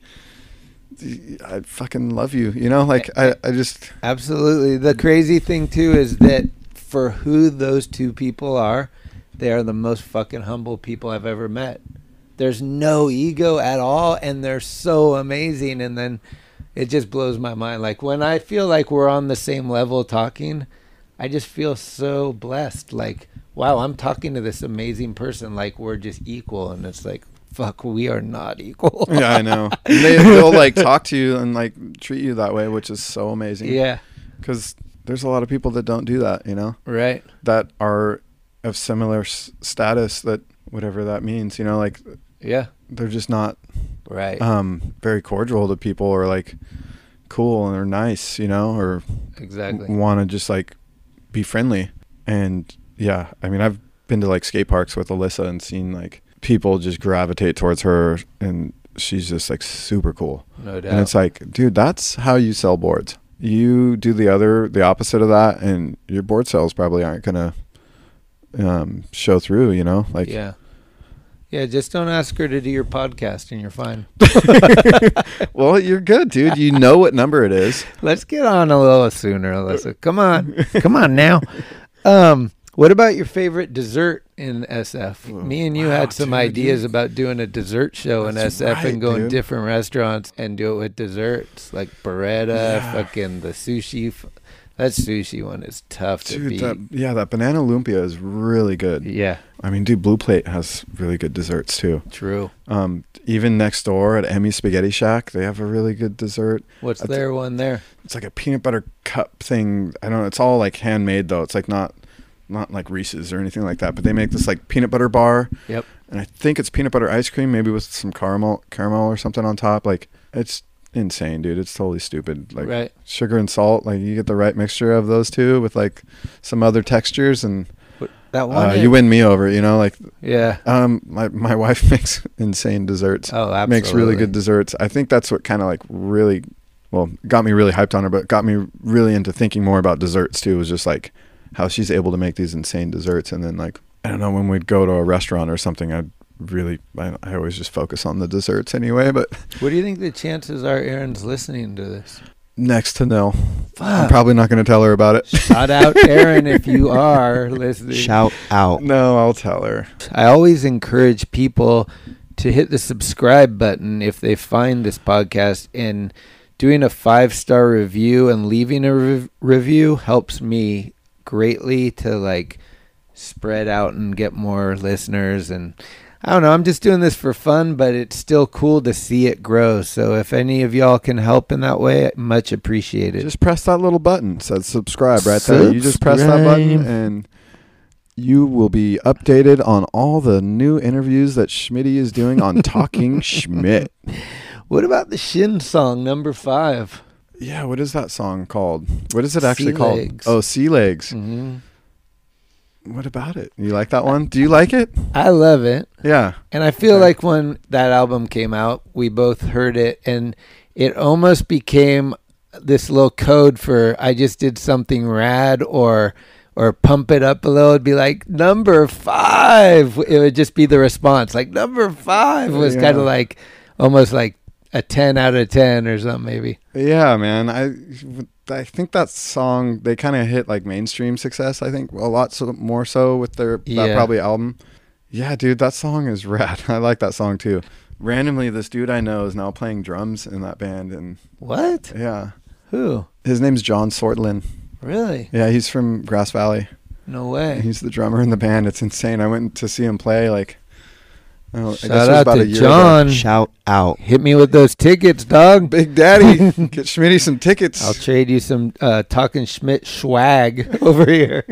I fucking love you, you know, like I, I just absolutely. The crazy thing too is that for who those two people are, they are the most fucking humble people I've ever met. There's no ego at all, and they're so amazing. And then it just blows my mind. Like when I feel like we're on the same level talking, I just feel so blessed. Like, wow, I'm talking to this amazing person. Like we're just equal, and it's like, fuck, we are not equal. Yeah, I know. And they, they'll like talk to you and like treat you that way, which is so amazing. Yeah. Because there's a lot of people that don't do that, you know? Right. That are of similar s- status, that whatever that means, you know, like, yeah, they're just not right. um, very cordial to people, or like cool and they're nice, you know, or exactly w- want to just like be friendly. And yeah, I mean, I've been to like skate parks with Alyssa and seen like people just gravitate towards her, and she's just like super cool. No doubt. And it's like, dude, that's how you sell boards. You do the other, the opposite of that, and your board sales probably aren't gonna um, show through. You know, like yeah, yeah. Just don't ask her to do your podcast, and you're fine. Well, you're good, dude. You know what number it is. Let's get on a little sooner, Alyssa. Come on, come on now. Um. What about your favorite dessert in S F? Oh, Me and you wow, had some dude, ideas you- about doing a dessert show in That's S F right, and going dude. different restaurants and do it with desserts like Beretta, Yeah. fucking the sushi. F- that sushi one is tough to Dude, beat. that, yeah, that banana lumpia is really good. Yeah, I mean, dude, Blue Plate has really good desserts too. true. Um, even next door at Emmy's Spaghetti Shack, they have a really good dessert. What's I th- their one there? It's like a peanut butter cup thing. I don't know. It's all like handmade though. It's like not, not like Reese's or anything like that. But they make this like peanut butter bar. Yep. And I think it's peanut butter ice cream, maybe with some caramel, caramel or something on top. Like it's insane, dude. It's totally stupid. Like Right. sugar and salt. Like you get the right mixture of those two with like some other textures, and What, that one? uh, is- you win me over. You know, like Yeah. um, my my wife makes insane desserts. Oh, absolutely. Makes really good desserts. I think that's what kind of like really, well, got me really hyped on her, but got me really into thinking more about desserts too. Was just like how she's able to make these insane desserts, and then like I don't know, when we'd go to a restaurant or something, I'd really I, I always just focus on the desserts anyway. But What do you think the chances are Aaron's listening to this? next to nil. Fuck. I'm probably not going to tell her about it. Shout out Aaron if you are listening. Shout out. No, I'll tell her. I always encourage people to hit the subscribe button if they find this podcast, and doing a five-star review and leaving a re- review helps me greatly to like spread out and get more listeners. And I don't know, I'm just doing this for fun, but it's still cool to see it grow. So if any of y'all can help in that way, much appreciated. Just press that little button. It says subscribe right there. You just press that button Subscribe. and you will be updated on all the new interviews that Schmitty is doing on Talking Schmidt. What about the Shin song, number five? Yeah, what is that song called? What is it Sea actually called? Legs. Oh, Sea Legs. Mm-hmm. What about it? You like that one? Do you like it? I love it. Yeah. And I feel Okay. like when that album came out, we both heard it, and it almost became this little code for I just did something rad, or or pump it up a little. It'd be like number five. It would just be the response. Like number five was Yeah. kind of like almost like a ten out of ten or something maybe. Yeah, man. I I think that song, they kind of hit like mainstream success. I think a lot so, more so with their Yeah. that probably album. Yeah, dude, that song is rad. I like that song too. Randomly, this dude I know is now playing drums in that band, and What? yeah, Who? his name's John Sortlin. Really? Yeah, he's from Grass Valley. No way. He's the drummer in the band. It's insane. I went to see him play like. Oh, I guess Shout it was out about to a year John. ago. Shout out. Hit me with those tickets, dog. Big Daddy, get Schmitty some tickets. I'll trade you some uh, Talking Schmidt swag over here.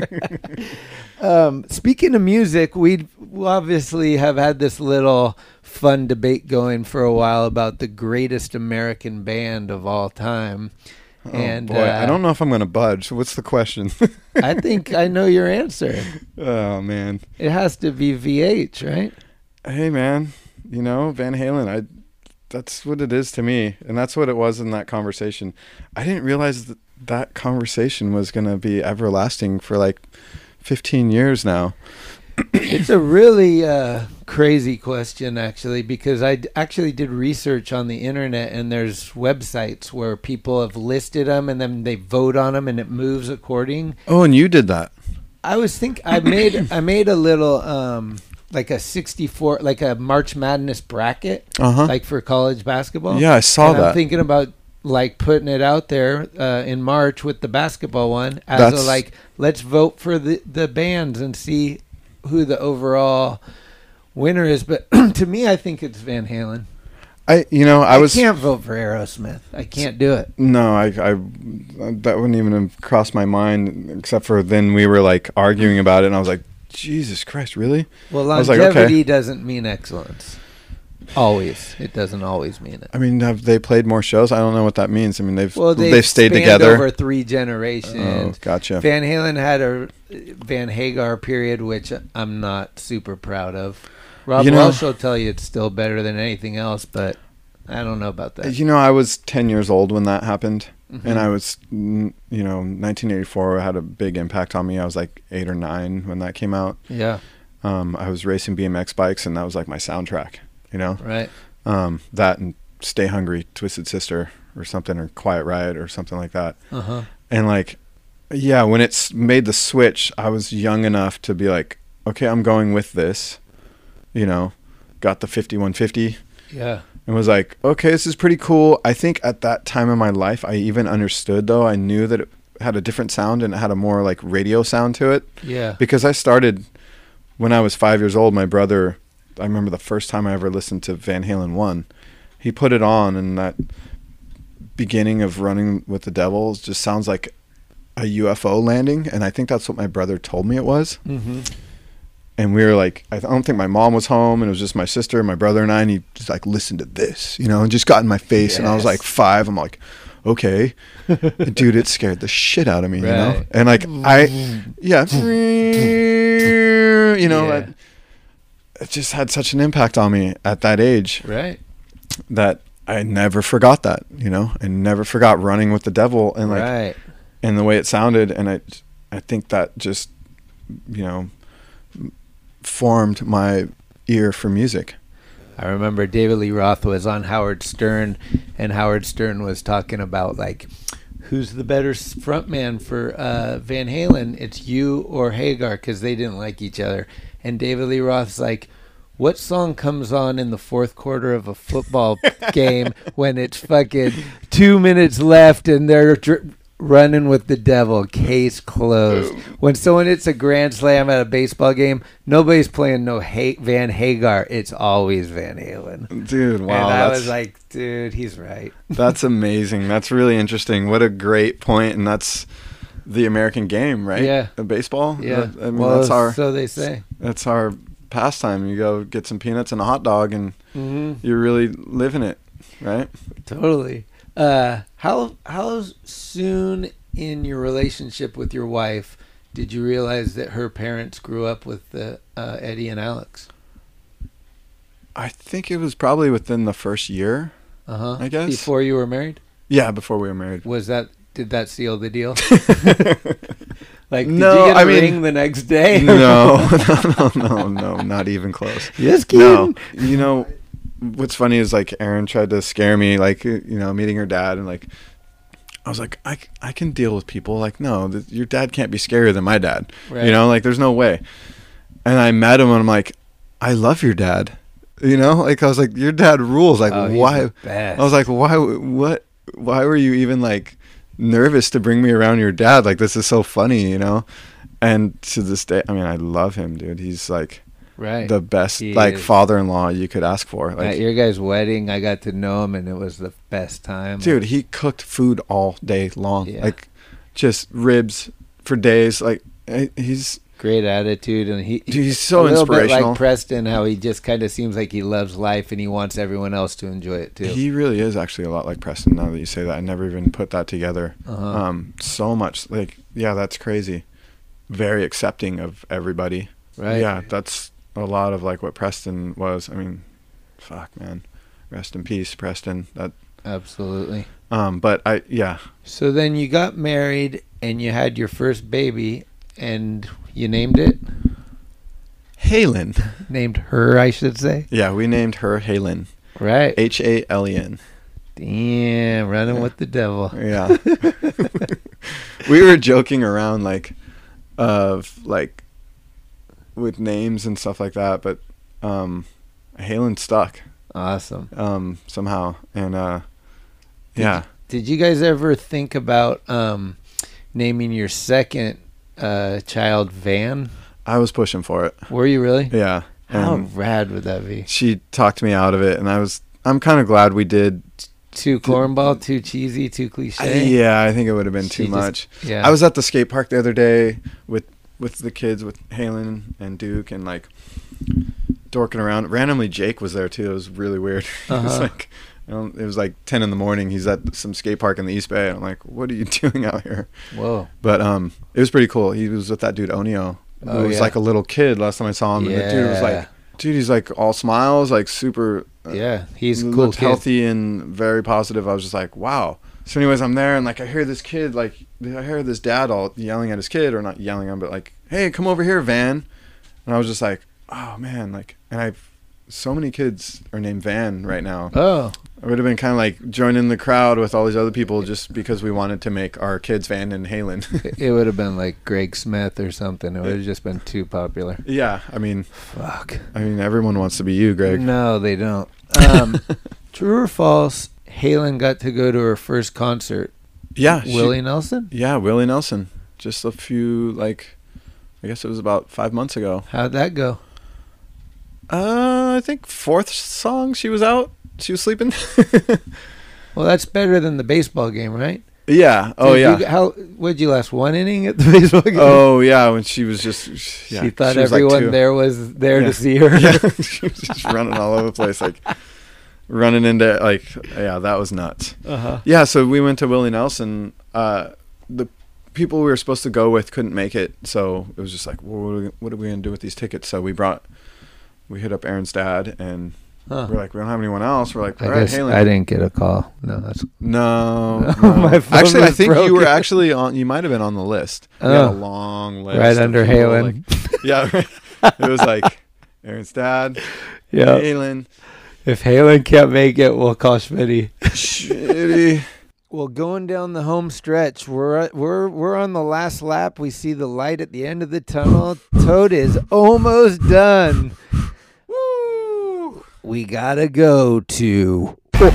um, speaking of music, we obviously have had this little fun debate going for a while about the greatest American band of all time. Oh, and boy, uh, I don't know if I'm going to budge. So what's the question? I think I know your answer. Oh, man. It has to be V H, right? Hey, man, you know, Van Halen, I that's what it is to me, and that's what it was in that conversation. I didn't realize that that conversation was going to be everlasting for like fifteen years now. It's a really uh, crazy question, actually, because I d- actually did research on the internet, and there's websites where people have listed them, and then they vote on them, and it moves according. Oh, and you did that. I was think I made I made a little um, like a sixty-four, like a March Madness bracket, Uh-huh. like for college basketball. Yeah, I saw and that. I'm thinking about like putting it out there uh, in March with the basketball one as a That's- like let's vote for the the bands and see who the overall winner is. But to me, I think it's Van Halen. I, you know, I was. can't vote for Aerosmith. I can't do it. No, I, I, that wouldn't even have crossed my mind, except for then we were like arguing about it, and I was like, Jesus Christ, really? Well, I was like, longevity okay. doesn't mean excellence. Always, it doesn't always mean it. I mean, have they played more shows? I don't know what that means. I mean, they've Well, they've, they've stayed spanned together over three generations. Oh, gotcha. Van Halen had a Van Hagar period, which I'm not super proud of. Rob You know- Welsh will tell you it's still better than anything else, but I don't know about that. You know, I was ten years old when that happened, Mhm. and I was, mm, you know, nineteen eighty-four had a big impact on me. I was like eight or nine when that came out. Yeah. Um, I was racing B M X bikes, and that was like my soundtrack. You know, Right. Um, that and Stay Hungry, Twisted Sister, or something, or Quiet Riot, or something like that. Uh-huh. And like, yeah, when it's made the switch, I was young enough to be like, okay, I'm going with this. You know, got the fifty-one fifty. Yeah. And was like, okay, this is pretty cool. I think at that time in my life, I even understood, though. I knew that it had a different sound and it had a more like radio sound to it. Yeah. Because I started when I was five years old. My brother, I remember the first time I ever listened to Van Halen one. He put it on, and that beginning of Running with the Devil just sounds like a U F O landing. And I think that's what my brother told me it was. Mm-hmm. And we were like, I don't think my mom was home, and it was just my sister, my brother, and I. And he just like listened to this, you know, and just got in my face. And I was Yes. like five. I'm like, okay, And dude, it scared the shit out of me, you know. Right. And like I, yeah, you know, Yeah. it, it just had such an impact on me at that age, Right. that I never forgot that, you know. I never forgot Running with the Devil, and like, Right. and the way it sounded, and I, I think that just, you know, formed my ear for music. I remember David Lee Roth was on Howard Stern, and Howard Stern was talking about like, who's the better s- frontman for uh, Van Halen? It's you or Hagar, because they didn't like each other. And David Lee Roth's like, what song comes on in the fourth quarter of a football game when it's fucking two minutes left and they're dr- running with the devil? Case closed. When someone hits a grand slam at a baseball game, nobody's playing no ha- Van Hagar. It's always Van Halen. Dude, wow. And I that's- was like, dude, he's right. That's amazing. That's really interesting. What a great point, and that's the American game, right? Yeah. Uh, baseball. Yeah. That- I mean, Well, that's our. so they say. That's our pastime. You go get some peanuts and a hot dog, and Mhm. you're really living it. right? Totally. Uh, how how soon in your relationship with your wife did you realize that her parents grew up with the, uh, Eddie and Alex? I think it was probably within the first year. Uh huh. I guess before you were married. Yeah, before we were married. Was that did that seal the deal? Like, did no, you get a I mean, ring the next day? No, no, no, no, no, not even close. Just kidding. No, you know, what's funny is like Erin tried to scare me, like, you know, meeting her dad, and like, I was like, I, I can deal with people. Like, no, th- your dad can't be scarier than my dad. Right. You know, like, there's no way. And I met him, and I'm like, I love your dad. You know, like, I was like, your dad rules. Like, oh, why? He's the best. I was like, why? What? Why were you even like nervous to bring me around your dad? Like, this is so funny, you know. And to this day, I mean, I love him, dude. He's like right. the best he like is. father-in-law you could ask for. Like, at your guys' wedding, I got to know him, and it was the best time. Dude, he cooked food all day long. Yeah. Like, just ribs for days. Like, he's great attitude, and he dude, he's so a little inspirational. bit like Preston, how he just kind of seems like he loves life and he wants everyone else to enjoy it too. He really is actually a lot like Preston. Now that you say that, I never even put that together. Uh-huh. Um, so much like, yeah, that's crazy. Very accepting of everybody. Right. Yeah, that's a lot of like what Preston was. I mean, fuck, man. Rest in peace, Preston. That absolutely. Um, but I yeah. So then you got married and you had your first baby, and you named it Halen. Named her, I should say. Yeah, we named her Halen. Right. H A L E N. Damn, running yeah. with the devil. Yeah. We were joking around like of like with names and stuff like that, but um Halen stuck. Awesome. Um somehow. And uh yeah. Did, did you guys ever think about um naming your second uh child Van? I was pushing for it. Were you really? Yeah. How and rad would that be? She talked me out of it, and I was I'm kind of glad we did. Too cornball, too cheesy, too cliched. I, yeah, I think it would have been she too just, much. Yeah. I was at the skate park the other day with with the kids, with Halen and Duke, and like dorking around. Randomly, Jake was there too. It was really weird. Uh-huh. It was like, you know, it was like ten in the morning. He's at some skate park in the East Bay. And I'm like, what are you doing out here? Whoa! But um, it was pretty cool. He was with that dude Onio, who oh, was yeah. like a little kid last time I saw him. Yeah. And the dude was like, dude, he's like all smiles, like super. Uh, yeah, he's cool. Looked kid. healthy and very positive. I was just like, wow. So, anyways, I'm there and like I hear this kid, like I hear this dad all yelling at his kid, or not yelling at him, but like, hey, come over here, Van. And I was just like, oh man, like, and I've so many kids are named Van right now. Oh. I would have been kind of like joining the crowd with all these other people just because we wanted to make our kids Van and Halen. It would have been like Greg Smith or something. It would have just been too popular. Yeah, I mean, fuck. I mean, everyone wants to be you, Greg. No, they don't. Um, true or false? Halen got to go to her first concert. Yeah, Willie she, Nelson. Yeah, Willie Nelson. Just a few, like, I guess it was about five months ago. How'd that go? Uh, I think fourth song she was out. She was sleeping. Well, that's better than the baseball game, right? Yeah. Oh, Did yeah. You, how would you last one inning at the baseball game? Oh, yeah. When she was just, yeah, she thought she was everyone like there was there yeah. to see her. Yeah. She was just running all over the place, like running into, like, yeah, that was nuts. Uh-huh. Yeah. So we went to Willie Nelson. Uh, the people we were supposed to go with couldn't make it, so it was just like, well, what are we, what are we gonna do with these tickets? So we brought, we hit up Aaron's dad and. Huh. We're like, we don't have anyone else. We're like, all I right, guess Halen. I didn't get a call. No, that's no. no. My phone actually, I was think broken. you were actually on. You might have been on the list. We oh, had a long list, right under people, Halen. Like, yeah, right. It was like Aaron's dad, yeah, Halen. If Halen can't make it, we'll call Schmitty. Schmitty. Well, going down the home stretch, we're we're we're on the last lap. We see the light at the end of the tunnel. Toad is almost done. We gotta go to Blood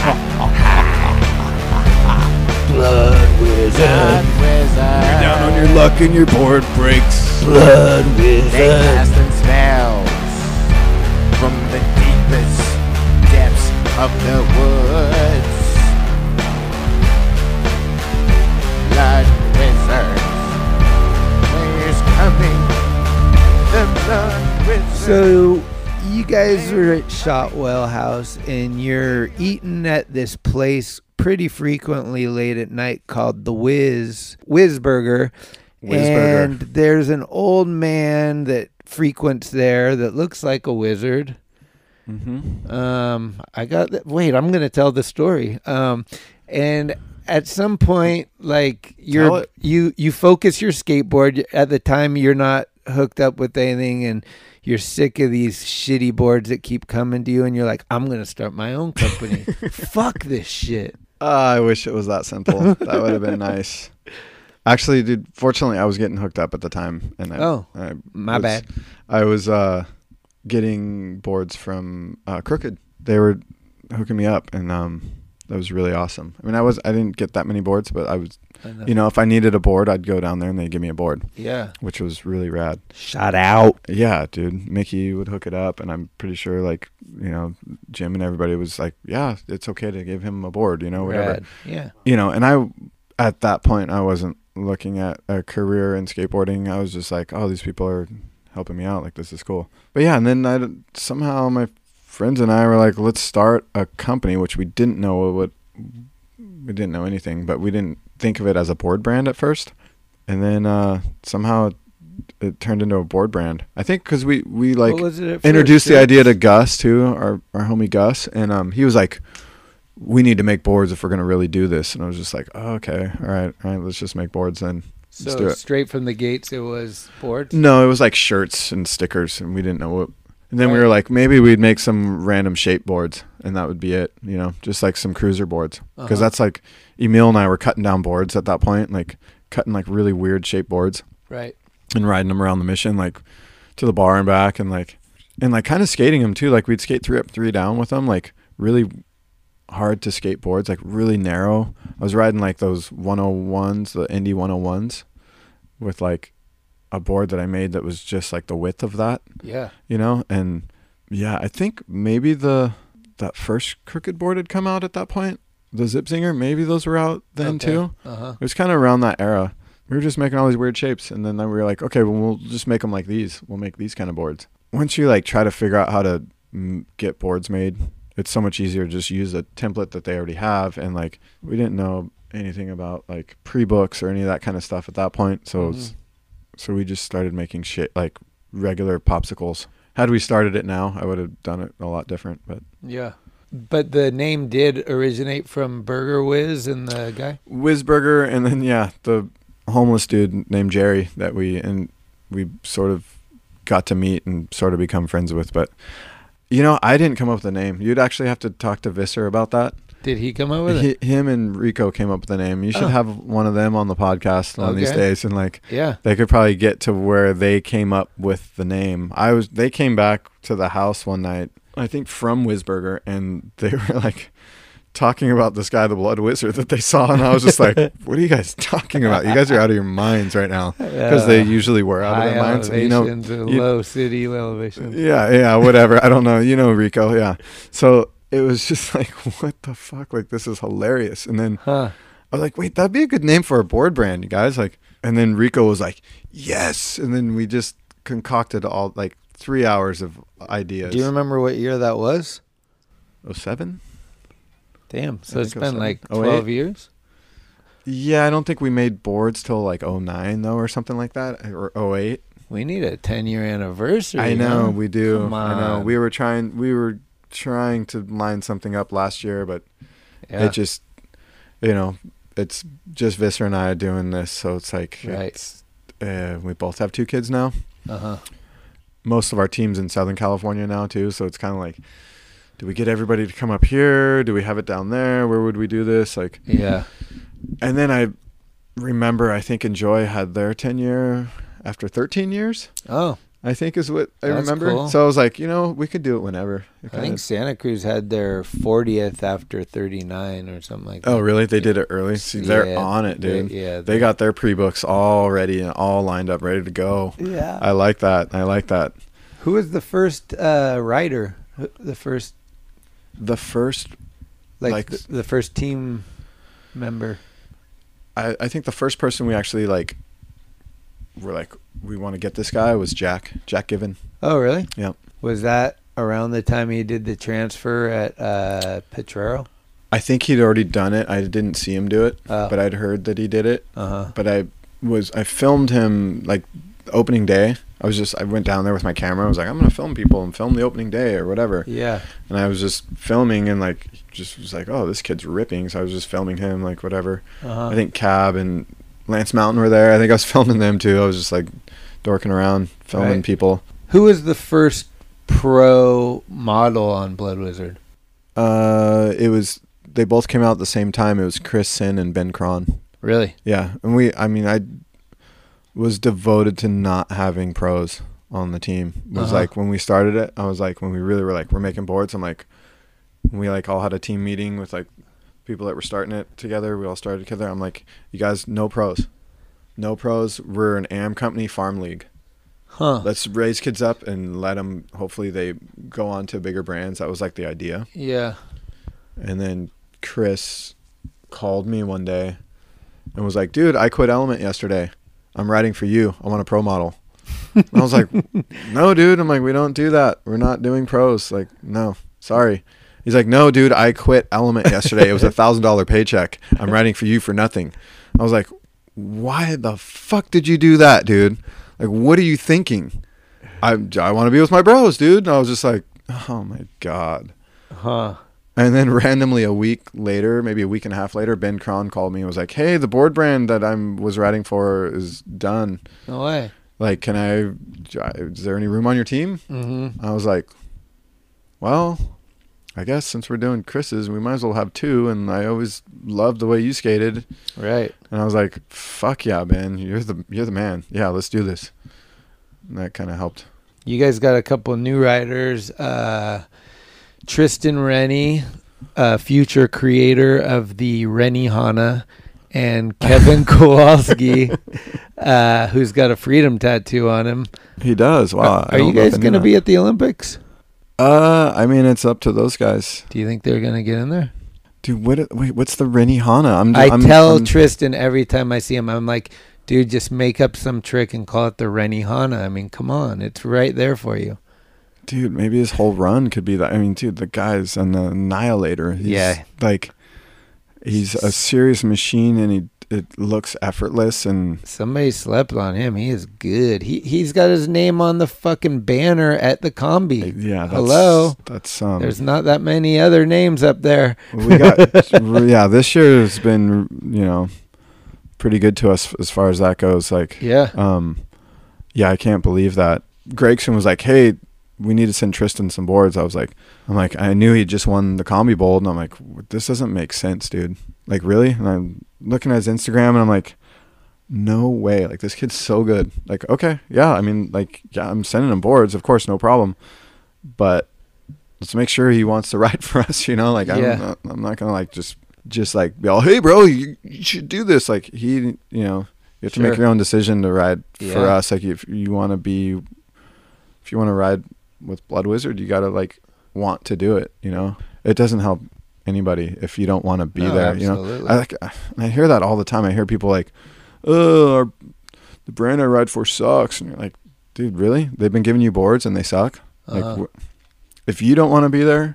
Wizard. Blood Wizard. You're down on your luck and your board breaks. Blood Wizard. They cast and spells from the deepest depths of the woods. Blood Wizard. Where's coming? The Blood Wizard. So, you guys are at Shotwell House and you're eating at this place pretty frequently late at night called the Whiz, Whiz Burger. Whiz Burger. And there's an old man that frequents there that looks like a wizard. Mm-hmm. Um, I got that. Wait, I'm going to tell the story. Um, and at some point, like you're, you, you focus your skateboard at the time you're not hooked up with anything and you're sick of these shitty boards that keep coming to you. And you're like, I'm going to start my own company. Fuck this shit. Uh, I wish it was that simple. That would have been nice. Actually, dude, fortunately, I was getting hooked up at the time. and I, Oh, I my was, bad. I was uh, getting boards from uh, Crooked. They were hooking me up, and um, that was really awesome. I mean, I was I didn't get that many boards, but I was, I know. you know, if I needed a board, I'd go down there and they'd give me a board. Yeah. Which was really rad. Shout out. Yeah, dude. Mickey would hook it up, and I'm pretty sure, like, you know, Jim and everybody was like, yeah, it's okay to give him a board, you know, whatever. Rad. Yeah. You know, and I, at that point, I wasn't looking at a career in skateboarding. I was just like, oh, these people are helping me out. Like, this is cool. But yeah, and then I somehow my friends and I were like, let's start a company, which we didn't know what, we didn't know anything, but we didn't think of it as a board brand at first. And then uh, somehow it, it turned into a board brand. I think because we, we like What was it at introduced first? the idea to Gus too, our, our homie Gus. And um, he was like, we need to make boards if we're going to really do this. And I was just like, oh, okay. All right. All right. Let's just make boards then. Let's do So it. straight from the gates, it was boards? No, it was like shirts and stickers, and we didn't know what. And then we Right. were like, maybe we'd make some random shape boards, and that would be it, you know, just like some cruiser boards. Because Uh-huh. that's like, Emil and I were cutting down boards at that point, like cutting like really weird shape boards. Right. And riding them around the mission, like to the bar and back, and like, and like kind of skating them too. Like we'd skate three up, three down with them, like really hard to skateboards, like really narrow. I was riding like those one oh ones, the Indy one oh ones, with like a board that I made that was just like the width of that. Yeah. You know, and yeah, I think maybe the that first Crooked board had come out at that point. The Zip Zinger, maybe those were out then Okay. too. Uh-huh. It was kind of around that era. We were just making all these weird shapes, and then we were like, okay, well, we'll just make them like these. We'll make these kind of boards. Once you like try to figure out how to mm, get boards made, it's so much easier to just use a template that they already have. And like, we didn't know anything about like pre-books or any of that kind of stuff at that point. So Mhm. it's, so we just started making shit like regular popsicles. Had we started it now, I would have done it a lot different, but Yeah. But the name did originate from Burger Whiz and the guy? Whizburger, and then yeah, the homeless dude named Jerry that we and we sort of got to meet and sort of become friends with. But you know, I didn't come up with the name. You'd actually have to talk to Visser about that. Did he come up with He, it? him and Rico came up with the name. You should Oh. have one of them on the podcast one of these Okay. days, and like, Yeah. they could probably get to where they came up with the name. I was they came back to the house one night, I think from Whizburger, and they were like talking about this guy, the Blood Wizard, that they saw, and I was just like, "What are you guys talking about? You guys are out of your minds right now," because they Uh, usually were out of high their minds. You know, elevations and you- low city elevations. yeah, yeah, whatever. I don't know. You know, Rico. Yeah. So it was just like, what the fuck? Like, this is hilarious. And then Huh. I was like, wait, that'd be a good name for a board brand, you guys. Like, and then Rico was like, yes. And then we just concocted all like three hours of ideas. Do you remember what year that was? oh seven? Damn. So I it's think oh been like seven. twelve oh eight? years? Yeah, I don't think we made boards till like oh nine though, or something like that, or oh eight. We need a ten year anniversary. I know, huh? we do. Come I know. on. We were trying we were trying to line something up last year, but Yeah. it just, you know, it's just Visser and I doing this, so it's like, Right. it's, uh, we both have two kids now. Uh-huh. Most of our team's in Southern California now too, so it's kind of like, do we get everybody to come up here? Do we have it down there? Where would we do this? Like, Yeah. and then I remember, I think Enjoy had their ten year after thirteen years. Oh. I think is what I That's remember. cool. So I was like, you know, we could do it whenever. It I kinda- think Santa Cruz had their fortieth after thirty-nine or something like that. Oh, really? They did it early? See, they're Yeah, on it, they- dude. yeah, They they- got their pre-books all ready and all lined up, ready to go. Yeah. I like that. I like that. Who was the first uh, writer? Who- The first, The first, like, like, the, the first team member. I, I think the first person we actually, like, were like, we want to get this guy was Jack. Jack Given. Oh, really? Yeah. Was that around the time he did the transfer at uh, Potrero? I think he'd already done it. I didn't see him do it, Oh. but I'd heard that he did it. Uh-huh. But I was I filmed him like opening day. I was just I went down there with my camera. I was like, I'm gonna film people and film the opening day or whatever. Yeah. And I was just filming and like just was like, oh, this kid's ripping. So I was just filming him like whatever. Uh-huh. I think Cab and Lance Mountain were there. I think I was filming them too. I was just like dorking around filming Right. people. Who was the first pro model on Blood Wizard? Uh, it was they both came out at the same time. It was Chris Sin and Ben Cron. Really? Yeah, and we. I mean, I was devoted to not having pros on the team. It was Uh-huh. like when we started it, I was like, when we really were like, we're making boards. I'm like, we like all had a team meeting with like people that were starting it together. We all started together. I'm like, you guys, no pros, no pros. We're an A M company farm league. Huh. Let's raise kids up and let them. Hopefully, they go on to bigger brands. That was like the idea. Yeah. And then Chris called me one day and was like, dude, I quit Element yesterday. I'm riding for you. I want a pro model. And I was like, no, dude. I'm like, we don't do that. We're not doing pros. Like, no, sorry. He's like, no, dude, I quit Element yesterday. It was a thousand dollar paycheck. I'm riding for you for nothing. I was like, why the fuck did you do that, dude? Like, what are you thinking? I, I want to be with my bros, dude. And I was just like, oh my God. Huh. And then randomly a week later, maybe a week and a half later, Ben Cron called me and was like, hey, the board brand that I was riding for is done. No way. Like, can I, is there any room on your team? Mm-hmm. I was like, well, I guess since we're doing Chris's, we might as well have two. And I always loved the way you skated. Right. And I was like, fuck yeah, man. You're the, you're the man. Yeah, let's do this. And that kind of helped. You guys got a couple of new riders. Uh, Tristan Rennie, uh, future creator of the Rennie Hana, and Kevin Kowalski, uh, who's got a freedom tattoo on him. He does. Wow. Are, are you guys going to be at the Olympics? Uh, I mean, it's up to those guys. Do you think they're going to get in there? Dude, what? Wait, what's the Rennie Hana? I'm. I I'm, tell I'm, Tristan every time I see him, I'm like, dude, just make up some trick and call it the Rennie Hana. I mean, come on, it's right there for you. Dude, maybe his whole run could be that. I mean, dude, the guy's an annihilator. He's Yeah. like, he's a serious machine, and he it looks effortless. And Somebody slept on him. He is good. He he's got his name on the fucking banner at the combi. yeah, that's, Hello. That's um. There's not that many other names up there. we got yeah. This year has been you know pretty good to us as far as that goes. Like Yeah. um, yeah, I can't believe that Gregson was like, hey, we need to send Tristan some boards. I was like, I'm like, I knew he just won the Combi Bowl, and I'm like, this doesn't make sense, dude. Like, really? And I'm looking at his Instagram, and I'm like, no way. Like, this kid's so good. Like, okay, yeah. I mean, like, yeah, I'm sending him boards, of course, no problem. But let's make sure he wants to ride for us, you know? Like, I'm Yeah. not, I'm not gonna like just just like be all, hey, bro, you, you should do this. Like, he, you know, you have to make Sure. your own decision to ride for Yeah. us. Like, if you want to be, if you want to ride with Blood Wizard, you gotta like want to do it, you know. It doesn't help anybody if you don't want to be No, there, absolutely. you know. I like I hear that all the time. I hear people like, oh, our, the brand I ride for sucks, and you're like, dude, really? They've been giving you boards and they suck. Uh-huh. Like, wh- if you don't want to be there,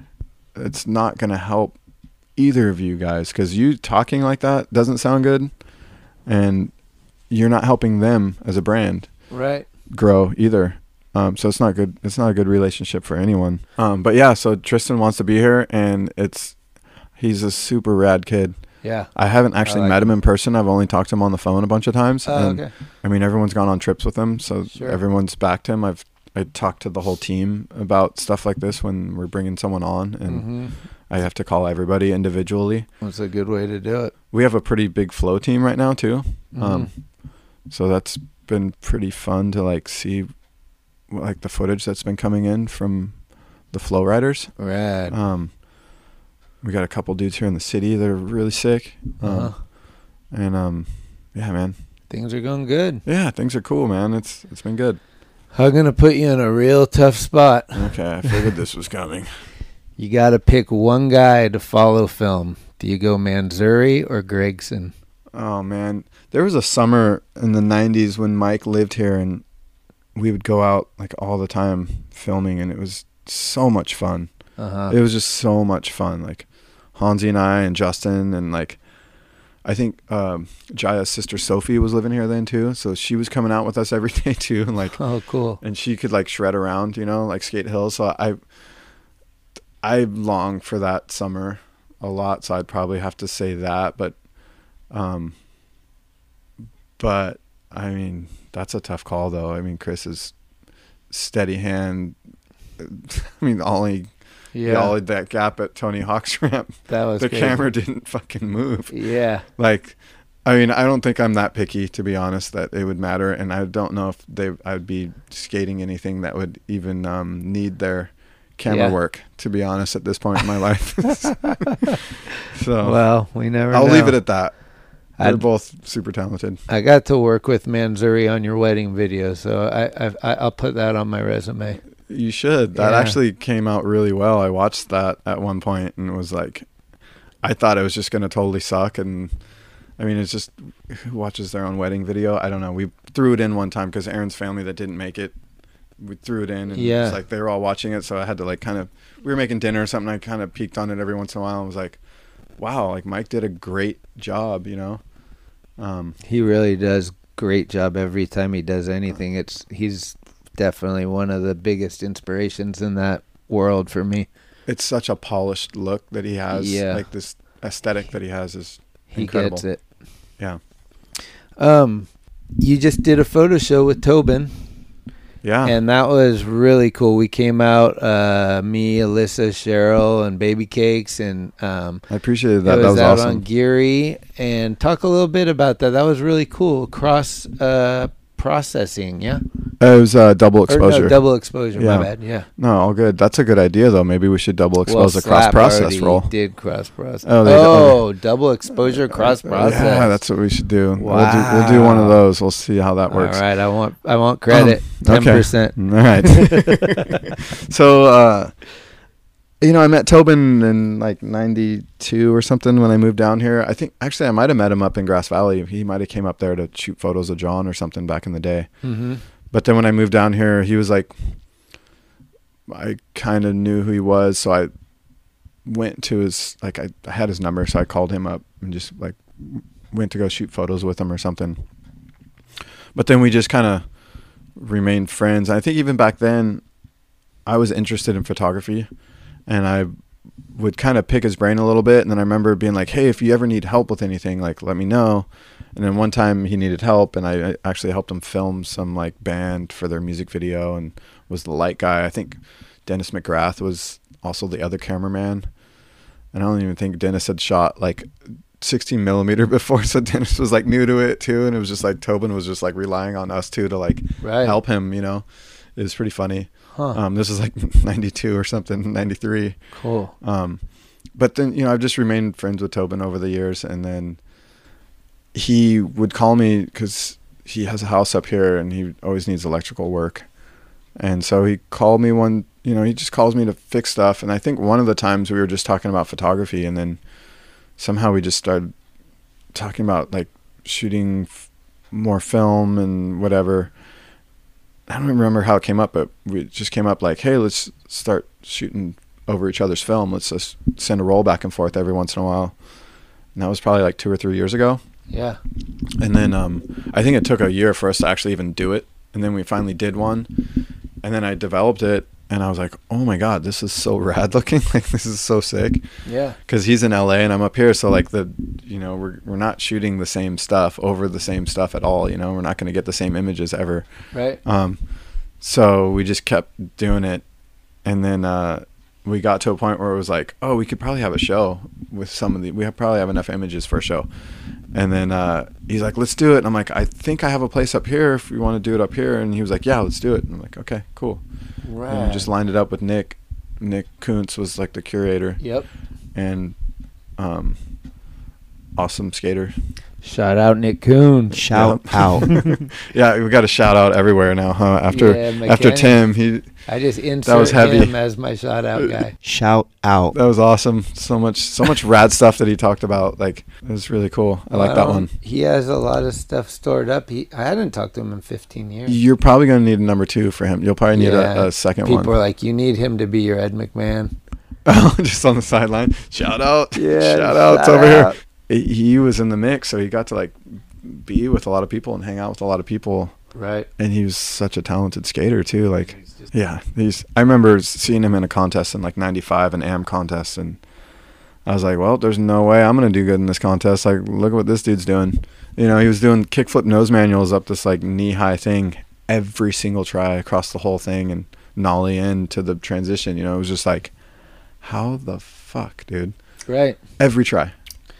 it's not gonna help either of you guys, because you talking like that doesn't sound good, and you're not helping them as a brand Right. grow either. Um, so it's not good. It's not a good relationship for anyone. Um, but yeah, so Tristan wants to be here, and it's he's a super rad kid. Yeah. I haven't actually I like met him in person. I've only talked to him on the phone a bunch of times. Oh, and, okay. I mean, everyone's gone on trips with him, so Sure. everyone's backed him. I've I talked to the whole team about stuff like this when we're bringing someone on, and Mhm. I have to call everybody individually. That's a good way to do it. We have a pretty big flow team right now too. Um, Mhm. so that's been pretty fun to like see like the footage that's been coming in from the flow riders. Rad. Um, we got a couple dudes here in the city that are really sick. Um, Uh-huh. and um, yeah, man. Things are going good. Yeah, things are cool, man. It's it's been good. I'm going to put you in a real tough spot. Okay, I figured this was coming. You got to pick one guy to follow film. Do you go Manzuri or Gregson? Oh man, there was a summer in the nineties when Mike lived here, and we would go out like all the time filming, and it was so much fun. Uh-huh. It was just so much fun. Like Hansi and I and Justin and like I think um, Jaya's sister Sophie was living here then too, so she was coming out with us every day too, and like oh cool. And she could like shred around, you know, like skate hills. So I I long for that summer a lot. So I'd probably have to say that, but um, but I mean that's a tough call though. I mean Chris is steady hand. I mean ollie. Yeah, yeah, that gap at Tony Hawk's ramp. That was the crazy. camera didn't fucking move. Yeah, like, I mean, I don't think I'm that picky to be honest that it would matter, and I don't know if they I'd be skating anything that would even um, need their camera Yeah. work. To be honest, at this point in my life. So well, we never. I'll know. leave it at that. They're I'd- both super talented. I got to work with Manzuri on your wedding video, so I, I I'll put that on my resume. You should. That Yeah. actually came out really well. I watched that at one point and was like, I thought it was just going to totally suck. And I mean, it's just who watches their own wedding video? I don't know. We threw it in one time because Aaron's family that didn't make it, we threw it in and Yeah. it was like they were all watching it. So I had to like kind of, we were making dinner or something. I kind of peeked on it every once in a while and was like, wow, like Mike did a great job, you know? Um, He really does great job every time he does anything. It's he's definitely one of the biggest inspirations in that world for me. It's such a polished look that he has. Yeah. Like this aesthetic that he has is He incredible. gets it. Yeah. Um, you just did a photo show with Tobin. Yeah. And that was really cool. We came out, uh, me, Alyssa, Cheryl, and Baby Cakes, and um, I appreciated that. It That was, was out awesome. on Geary. And talk a little bit about that. That was really cool. Cross uh, processing, yeah? It was uh, double Or exposure. no, double exposure, my bad, yeah. No, all good. That's a good idea, though. Maybe we should double Well, expose the Slap cross process already roll. did cross process. Oh, they- oh, double exposure cross process. Yeah, that's what we should do. Wow. We'll do. We'll do one of those. We'll see how that works. All right, I want I want credit. Um, Ten percent. All right. So, uh, you know, I met Tobin in like ninety-two or something when I moved down here. I think actually I might have met him up in Grass Valley. He might have came up there to shoot photos of John or something back in the day. Mhm. But then when I moved down here, he was like, I kind of knew who he was, so I went to his, like, I, I had his number, so I called him up and just, like, went to go shoot photos with him or something. But then we just kind of remained friends. I think even back then, I was interested in photography, and I would kind of pick his brain a little bit, and then I remember being like, hey, if you ever need help with anything, like, let me know. And then one time he needed help, and I, I actually helped him film some like band for their music video and was the light guy. I think Dennis McGrath was also the other cameraman. And I don't even think Dennis had shot like sixteen millimeter before, so Dennis was like new to it too. And it was just like Tobin was just like relying on us too to like Right. help him, you know. It was pretty funny. Huh. Um, this was like ninety-two or something, ninety-three. Cool. Um, but then, you know, I've just remained friends with Tobin over the years, and then he would call me because he has a house up here and he always needs electrical work. And so he called me one, you know, he just calls me to fix stuff. And I think one of the times we were just talking about photography, and then somehow we just started talking about like shooting f- more film and whatever. I don't remember how it came up, but we just came up like, hey, let's start shooting over each other's film. Let's just send a roll back and forth every once in a while. And that was probably like two or three years ago. Yeah. And then um, I think it took a year for us to actually even do it. And then we finally did one. And then I developed it. And I was like, oh my God, this is so rad looking. Like, this is so sick. Yeah. Because he's in L A and I'm up here. So, like, the, you know, we're, we're not shooting the same stuff over the same stuff at all. You know, we're not going to get the same images ever. Right. Um, so we just kept doing it. And then uh, we got to a point where it was like, oh, we could probably have a show with some of the, we have probably have enough images for a show. And then uh, he's like, let's do it. And I'm like, I think I have a place up here if we want to do it up here. And he was like, yeah, let's do it. And I'm like, okay, cool. Right. And we just lined it up with Nick. Nick Kuntz was like the curator. Yep. And um, awesome skater. Shout out Nick Coon. Shout Yep. out. Yeah, we got a shout out everywhere now, huh? After Yeah, after McKenna. Tim, he I just insert that was heavy. him as my shout out guy. Shout out. That was awesome. So much so much rad stuff that he talked about. Like, it was really cool. I like that Well, one. He has a lot of stuff stored up. He I hadn't talked to him in fifteen years. You're probably gonna need a number two for him. You'll probably need Yeah. a, a second People one. are like, you need him to be your Ed McMahon. Oh, just on the sideline. Shout out. Yeah, Shout outs shout over out. here. He he was in the mix, so he got to like be with a lot of people and hang out with a lot of people. Right. And he was such a talented skater too. Like, yeah, he's. I remember seeing him in a contest in like ninety-five, an A M contest, and I was like, well, there's no way I'm gonna do good in this contest. Like, look at what this dude's doing. You know, he was doing kickflip nose manuals up this like knee-high thing every single try across the whole thing, and nollie in to the transition. You know, it was just like, how the fuck, dude? Right. Every try.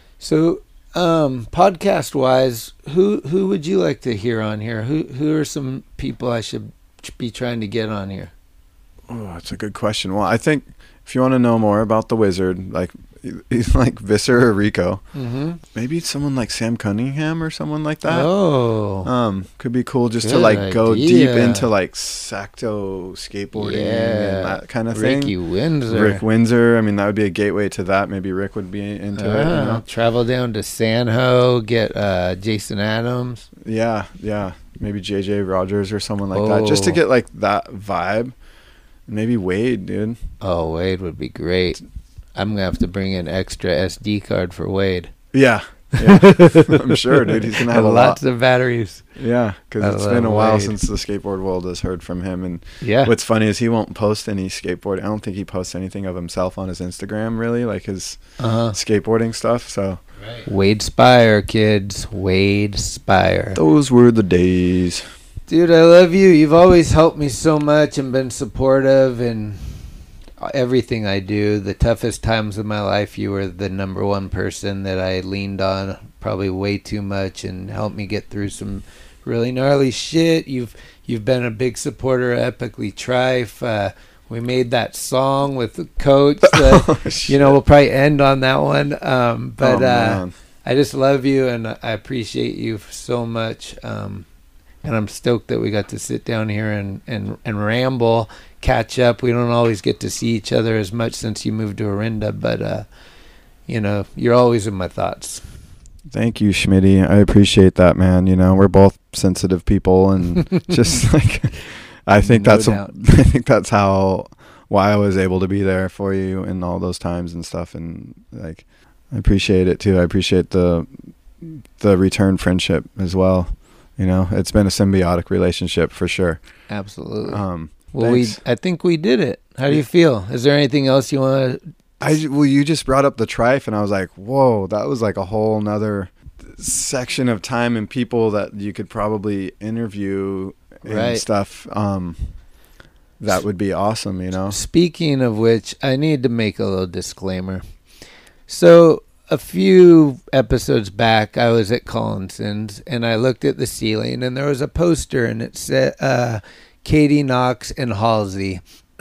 So, um, podcast wise, who who would you like to hear on here? Who who are some people I should be trying to get on here? Oh, that's a good question. Well, I think if you want to know more about the Wizard, like he's like Visser or Rico, Mhm. maybe someone like Sam Cunningham or someone like that. Oh. um, could be cool just to Good like go deep idea. into like Sacto skateboarding Yeah. and that kind of thing. Ricky Windsor. Rick Windsor. I mean, that would be a gateway to that. Maybe Rick would be into it. You Ah, know? Travel down to San Ho, get uh, Jason Adams. Yeah, yeah. Maybe J J Rogers or someone like that, just to Oh. get like that vibe. Maybe Wade, dude. Oh, Wade would be great. I'm gonna have to bring an extra S D card for Wade. Yeah, yeah. I'm sure, dude. He's gonna have a lots lot. of batteries. Yeah, because I it's love been a while Wade. since the skateboard world has heard from him. And Yeah. what's funny is he won't post any skateboard. I don't think he posts anything of himself on his Instagram, really, like his Uh-huh. skateboarding stuff. So Wade Spire, kids. Wade Spire. those were the days. Dude, I love you. You've always helped me so much and been supportive in everything I do. The toughest times of my life, you were the number one person that I leaned on probably way too much and helped me get through some really gnarly shit. You've you've been a big supporter of Epically Trife. Uh, we made that song with the coach. That, Oh, you know, we'll probably end on that one. Um, but Oh, uh, man. I just love you and I appreciate you so much. Um, and I'm stoked that we got to sit down here and, and, and ramble, catch up. We don't always get to see each other as much since you moved to Orinda, but, uh, you know, you're always in my thoughts. Thank you, Schmitty. I appreciate that, man. You know, we're both sensitive people, and just like I think No that's doubt. I think that's how why I was able to be there for you in all those times and stuff. And like, I appreciate it too. I appreciate the the return friendship as well. You know, it's been a symbiotic relationship for sure. Absolutely. Um, well, we thanks. I think we did it. How do you feel? Is there anything else you want to? I well, you just brought up the Trife, and I was like, whoa, that was like a whole nother section of time and people that you could probably interview and Right. stuff. Um, that would be awesome, you know. Speaking of which, I need to make a little disclaimer. So a few episodes back, I was at Collinson's and I looked at the ceiling and there was a poster and it said uh, Katie Knox and Halsey.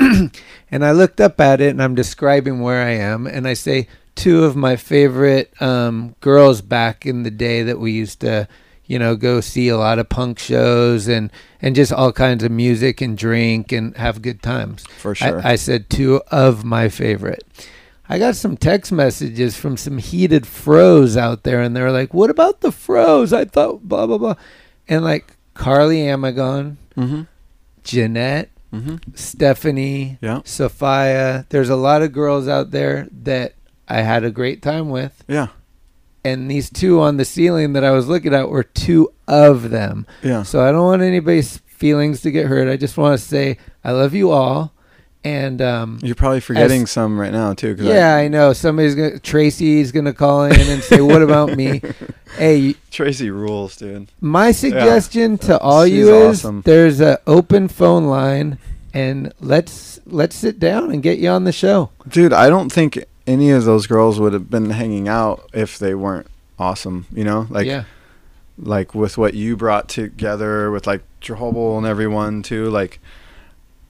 And I looked up at it and I'm describing where I am and I say two of my favorite um, girls back in the day that we used to, you know, go see a lot of punk shows and, and just all kinds of music and drink and have good times. For sure. I, I said two of my favorite. I got some text messages from some heated fros out there, and they were like, what about the fros? I thought blah, blah, blah. And like Carly Amagon, Mhm. Jeanette, Mhm. Stephanie, Yeah. Sophia. There's a lot of girls out there that I had a great time with. Yeah. And these two on the ceiling that I was looking at were two of them. Yeah. So I don't want anybody's feelings to get hurt. I just want to say I love you all. And um, You're probably forgetting as- some right now too. 'Cause yeah, I, know. Somebody's gonna Tracy's gonna call in and say, "What about me?" Hey, Tracy rules, dude. my suggestion to all She's you is awesome. there's an open phone line, and let's let's sit down and get you on the show. Dude, I don't think any of those girls would have been hanging out if they weren't awesome. You know, like Yeah. like with what you brought together with like Jehobel and everyone too. Like,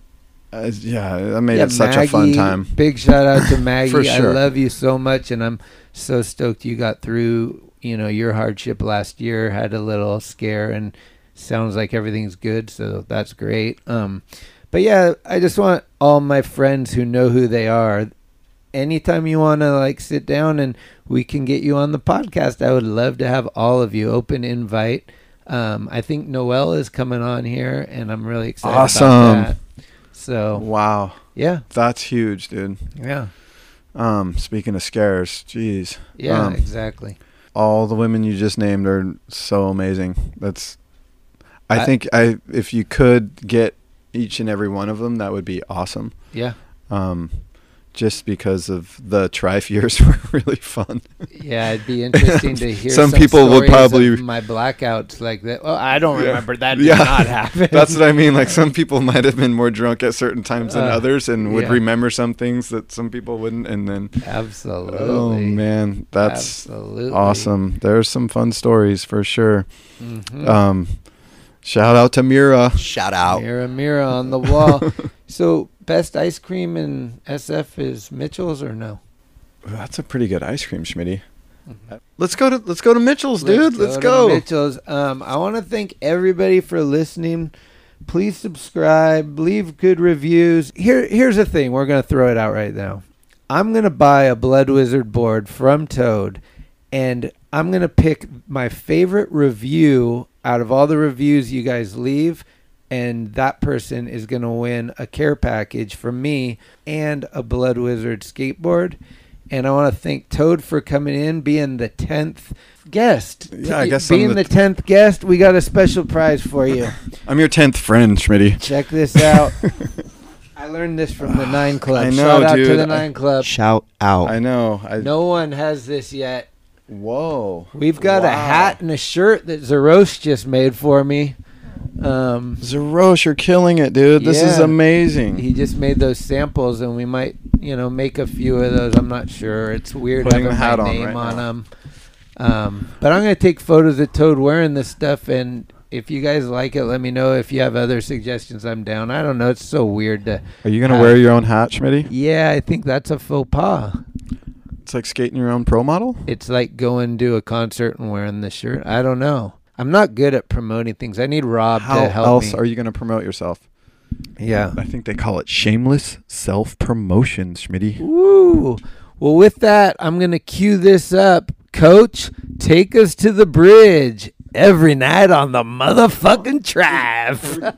Uh, yeah, I made Yeah, it such a fun Maggie, time. Big shout out to Maggie. For sure. I love you so much, and I'm so stoked you got through, you know, your hardship last year. Had a little scare, and sounds like everything's good, so that's great. Um, but yeah, I just want all my friends who know who they are. Anytime you want to like sit down and we can get you on the podcast, I would love to have all of you. Open invite. Um, I think Noelle is coming on here, and I'm really excited Awesome. about that. So Wow. yeah, That's huge, dude. yeah, Um, speaking of scares, jeez. yeah, Um, exactly. all the women you just named are so amazing. That's, I, I- think I if you could get each and every one of them, that would be awesome. Yeah, Um, just because of the Trife years were really fun. yeah. It'd be interesting to hear. Some some people would stories probably- of my blackouts like that. Well, I don't Yeah. remember that. Did Yeah. not happen. That's what I mean. Like some people might have been more drunk at certain times than Uh, others, and would yeah. remember some things that some people wouldn't. And then, Absolutely. oh man, that's Absolutely. awesome. There's some fun stories for sure. Mhm. Um, shout out to Mira. Shout out. Mirror, mirror on the wall. So, best ice cream in S F is Mitchell's or no? That's a pretty good ice cream, Schmitty. Let's go to let's go to Mitchell's, dude. Let's to go. Mitchell's. Um, I want to thank everybody for listening. Please subscribe, leave good reviews. Here, here's the thing. We're gonna throw it out right now. I'm gonna buy a Blood Wizard board from Toad, and I'm gonna pick my favorite review out of all the reviews you guys leave. And that person is going to win a care package from me and a Blood Wizard skateboard. And I want to thank Toad for coming in, being the tenth guest. Yeah, I guess I'm being the the tenth guest, we got a special prize for you. I'm your tenth friend, Schmitty. Check this out. I learned this from the Nine Club. I know, Shout out to dude. the Nine Club. Shout out. I know. I, No one has this yet. Whoa. We've got a Wow. hat and a shirt that Zeros just made for me. Um, Zerosh, you're killing it, dude. This is Yeah. amazing. He just made those samples, and we might, you know, make a few of those. I'm not sure. It's weird Putting having the hat my on name right on now. them. Um, but I'm gonna take photos of Toad wearing this stuff, and if you guys like it, let me know. If you have other suggestions, I'm down. I don't know. It's so weird to. Are you gonna have- wear your own hat, Schmitty? Yeah, I think that's a faux pas. It's like skating your own pro model. It's like going to a concert and wearing this shirt. I don't know. I'm not good at promoting things. I need Rob How to help else me. are you gonna promote yourself? Yeah. I think they call it shameless self promotion, Schmitty. Woo! Well, with that, I'm going to cue this up. Coach, take us to the bridge every night on the motherfucking Tribe.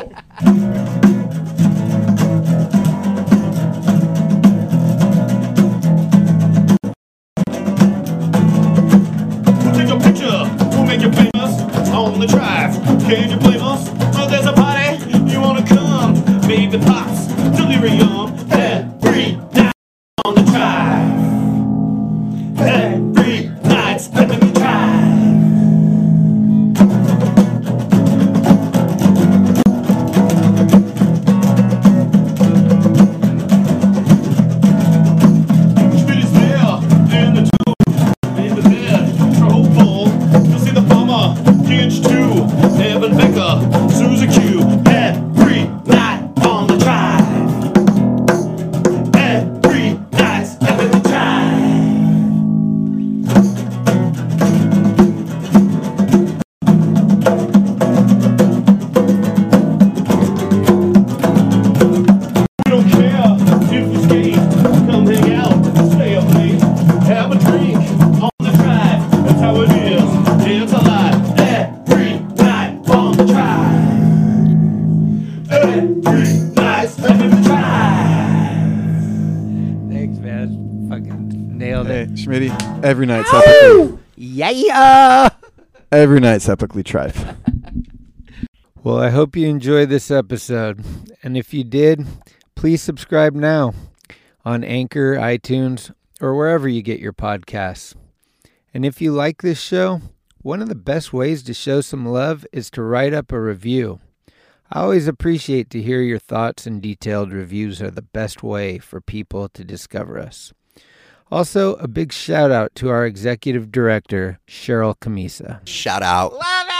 We'll take a picture, we'll make you famous on the drive. Can you blame us? Oh, there's a party, you wanna come? Baby pops, delirium, every night on the drive. Every night's on the drive. Schmitty's there, in the tube, in the bed, trouble. You'll see the farmer, Kinch two, Evan Becker, Susie Q, every night on the drive. Every night's on the drive. We don't care if you skate, come hang out, stay up late, have a drink on the drive. That's how it is. It's alive every night on the drive. Every night's on the drive. Thanks, man. Fucking nailed Hey, it. Schmitty. Every night's epically, Yeah. every night's epically trife. Well, I hope you enjoyed this episode. And if you did, please subscribe now on Anchor, iTunes, or wherever you get your podcasts. And if you like this show, one of the best ways to show some love is to write up a review. I always appreciate to hear your thoughts, and detailed reviews are the best way for people to discover us. Also, a big shout out to our executive director, Cheryl Camisa. Shout out. Love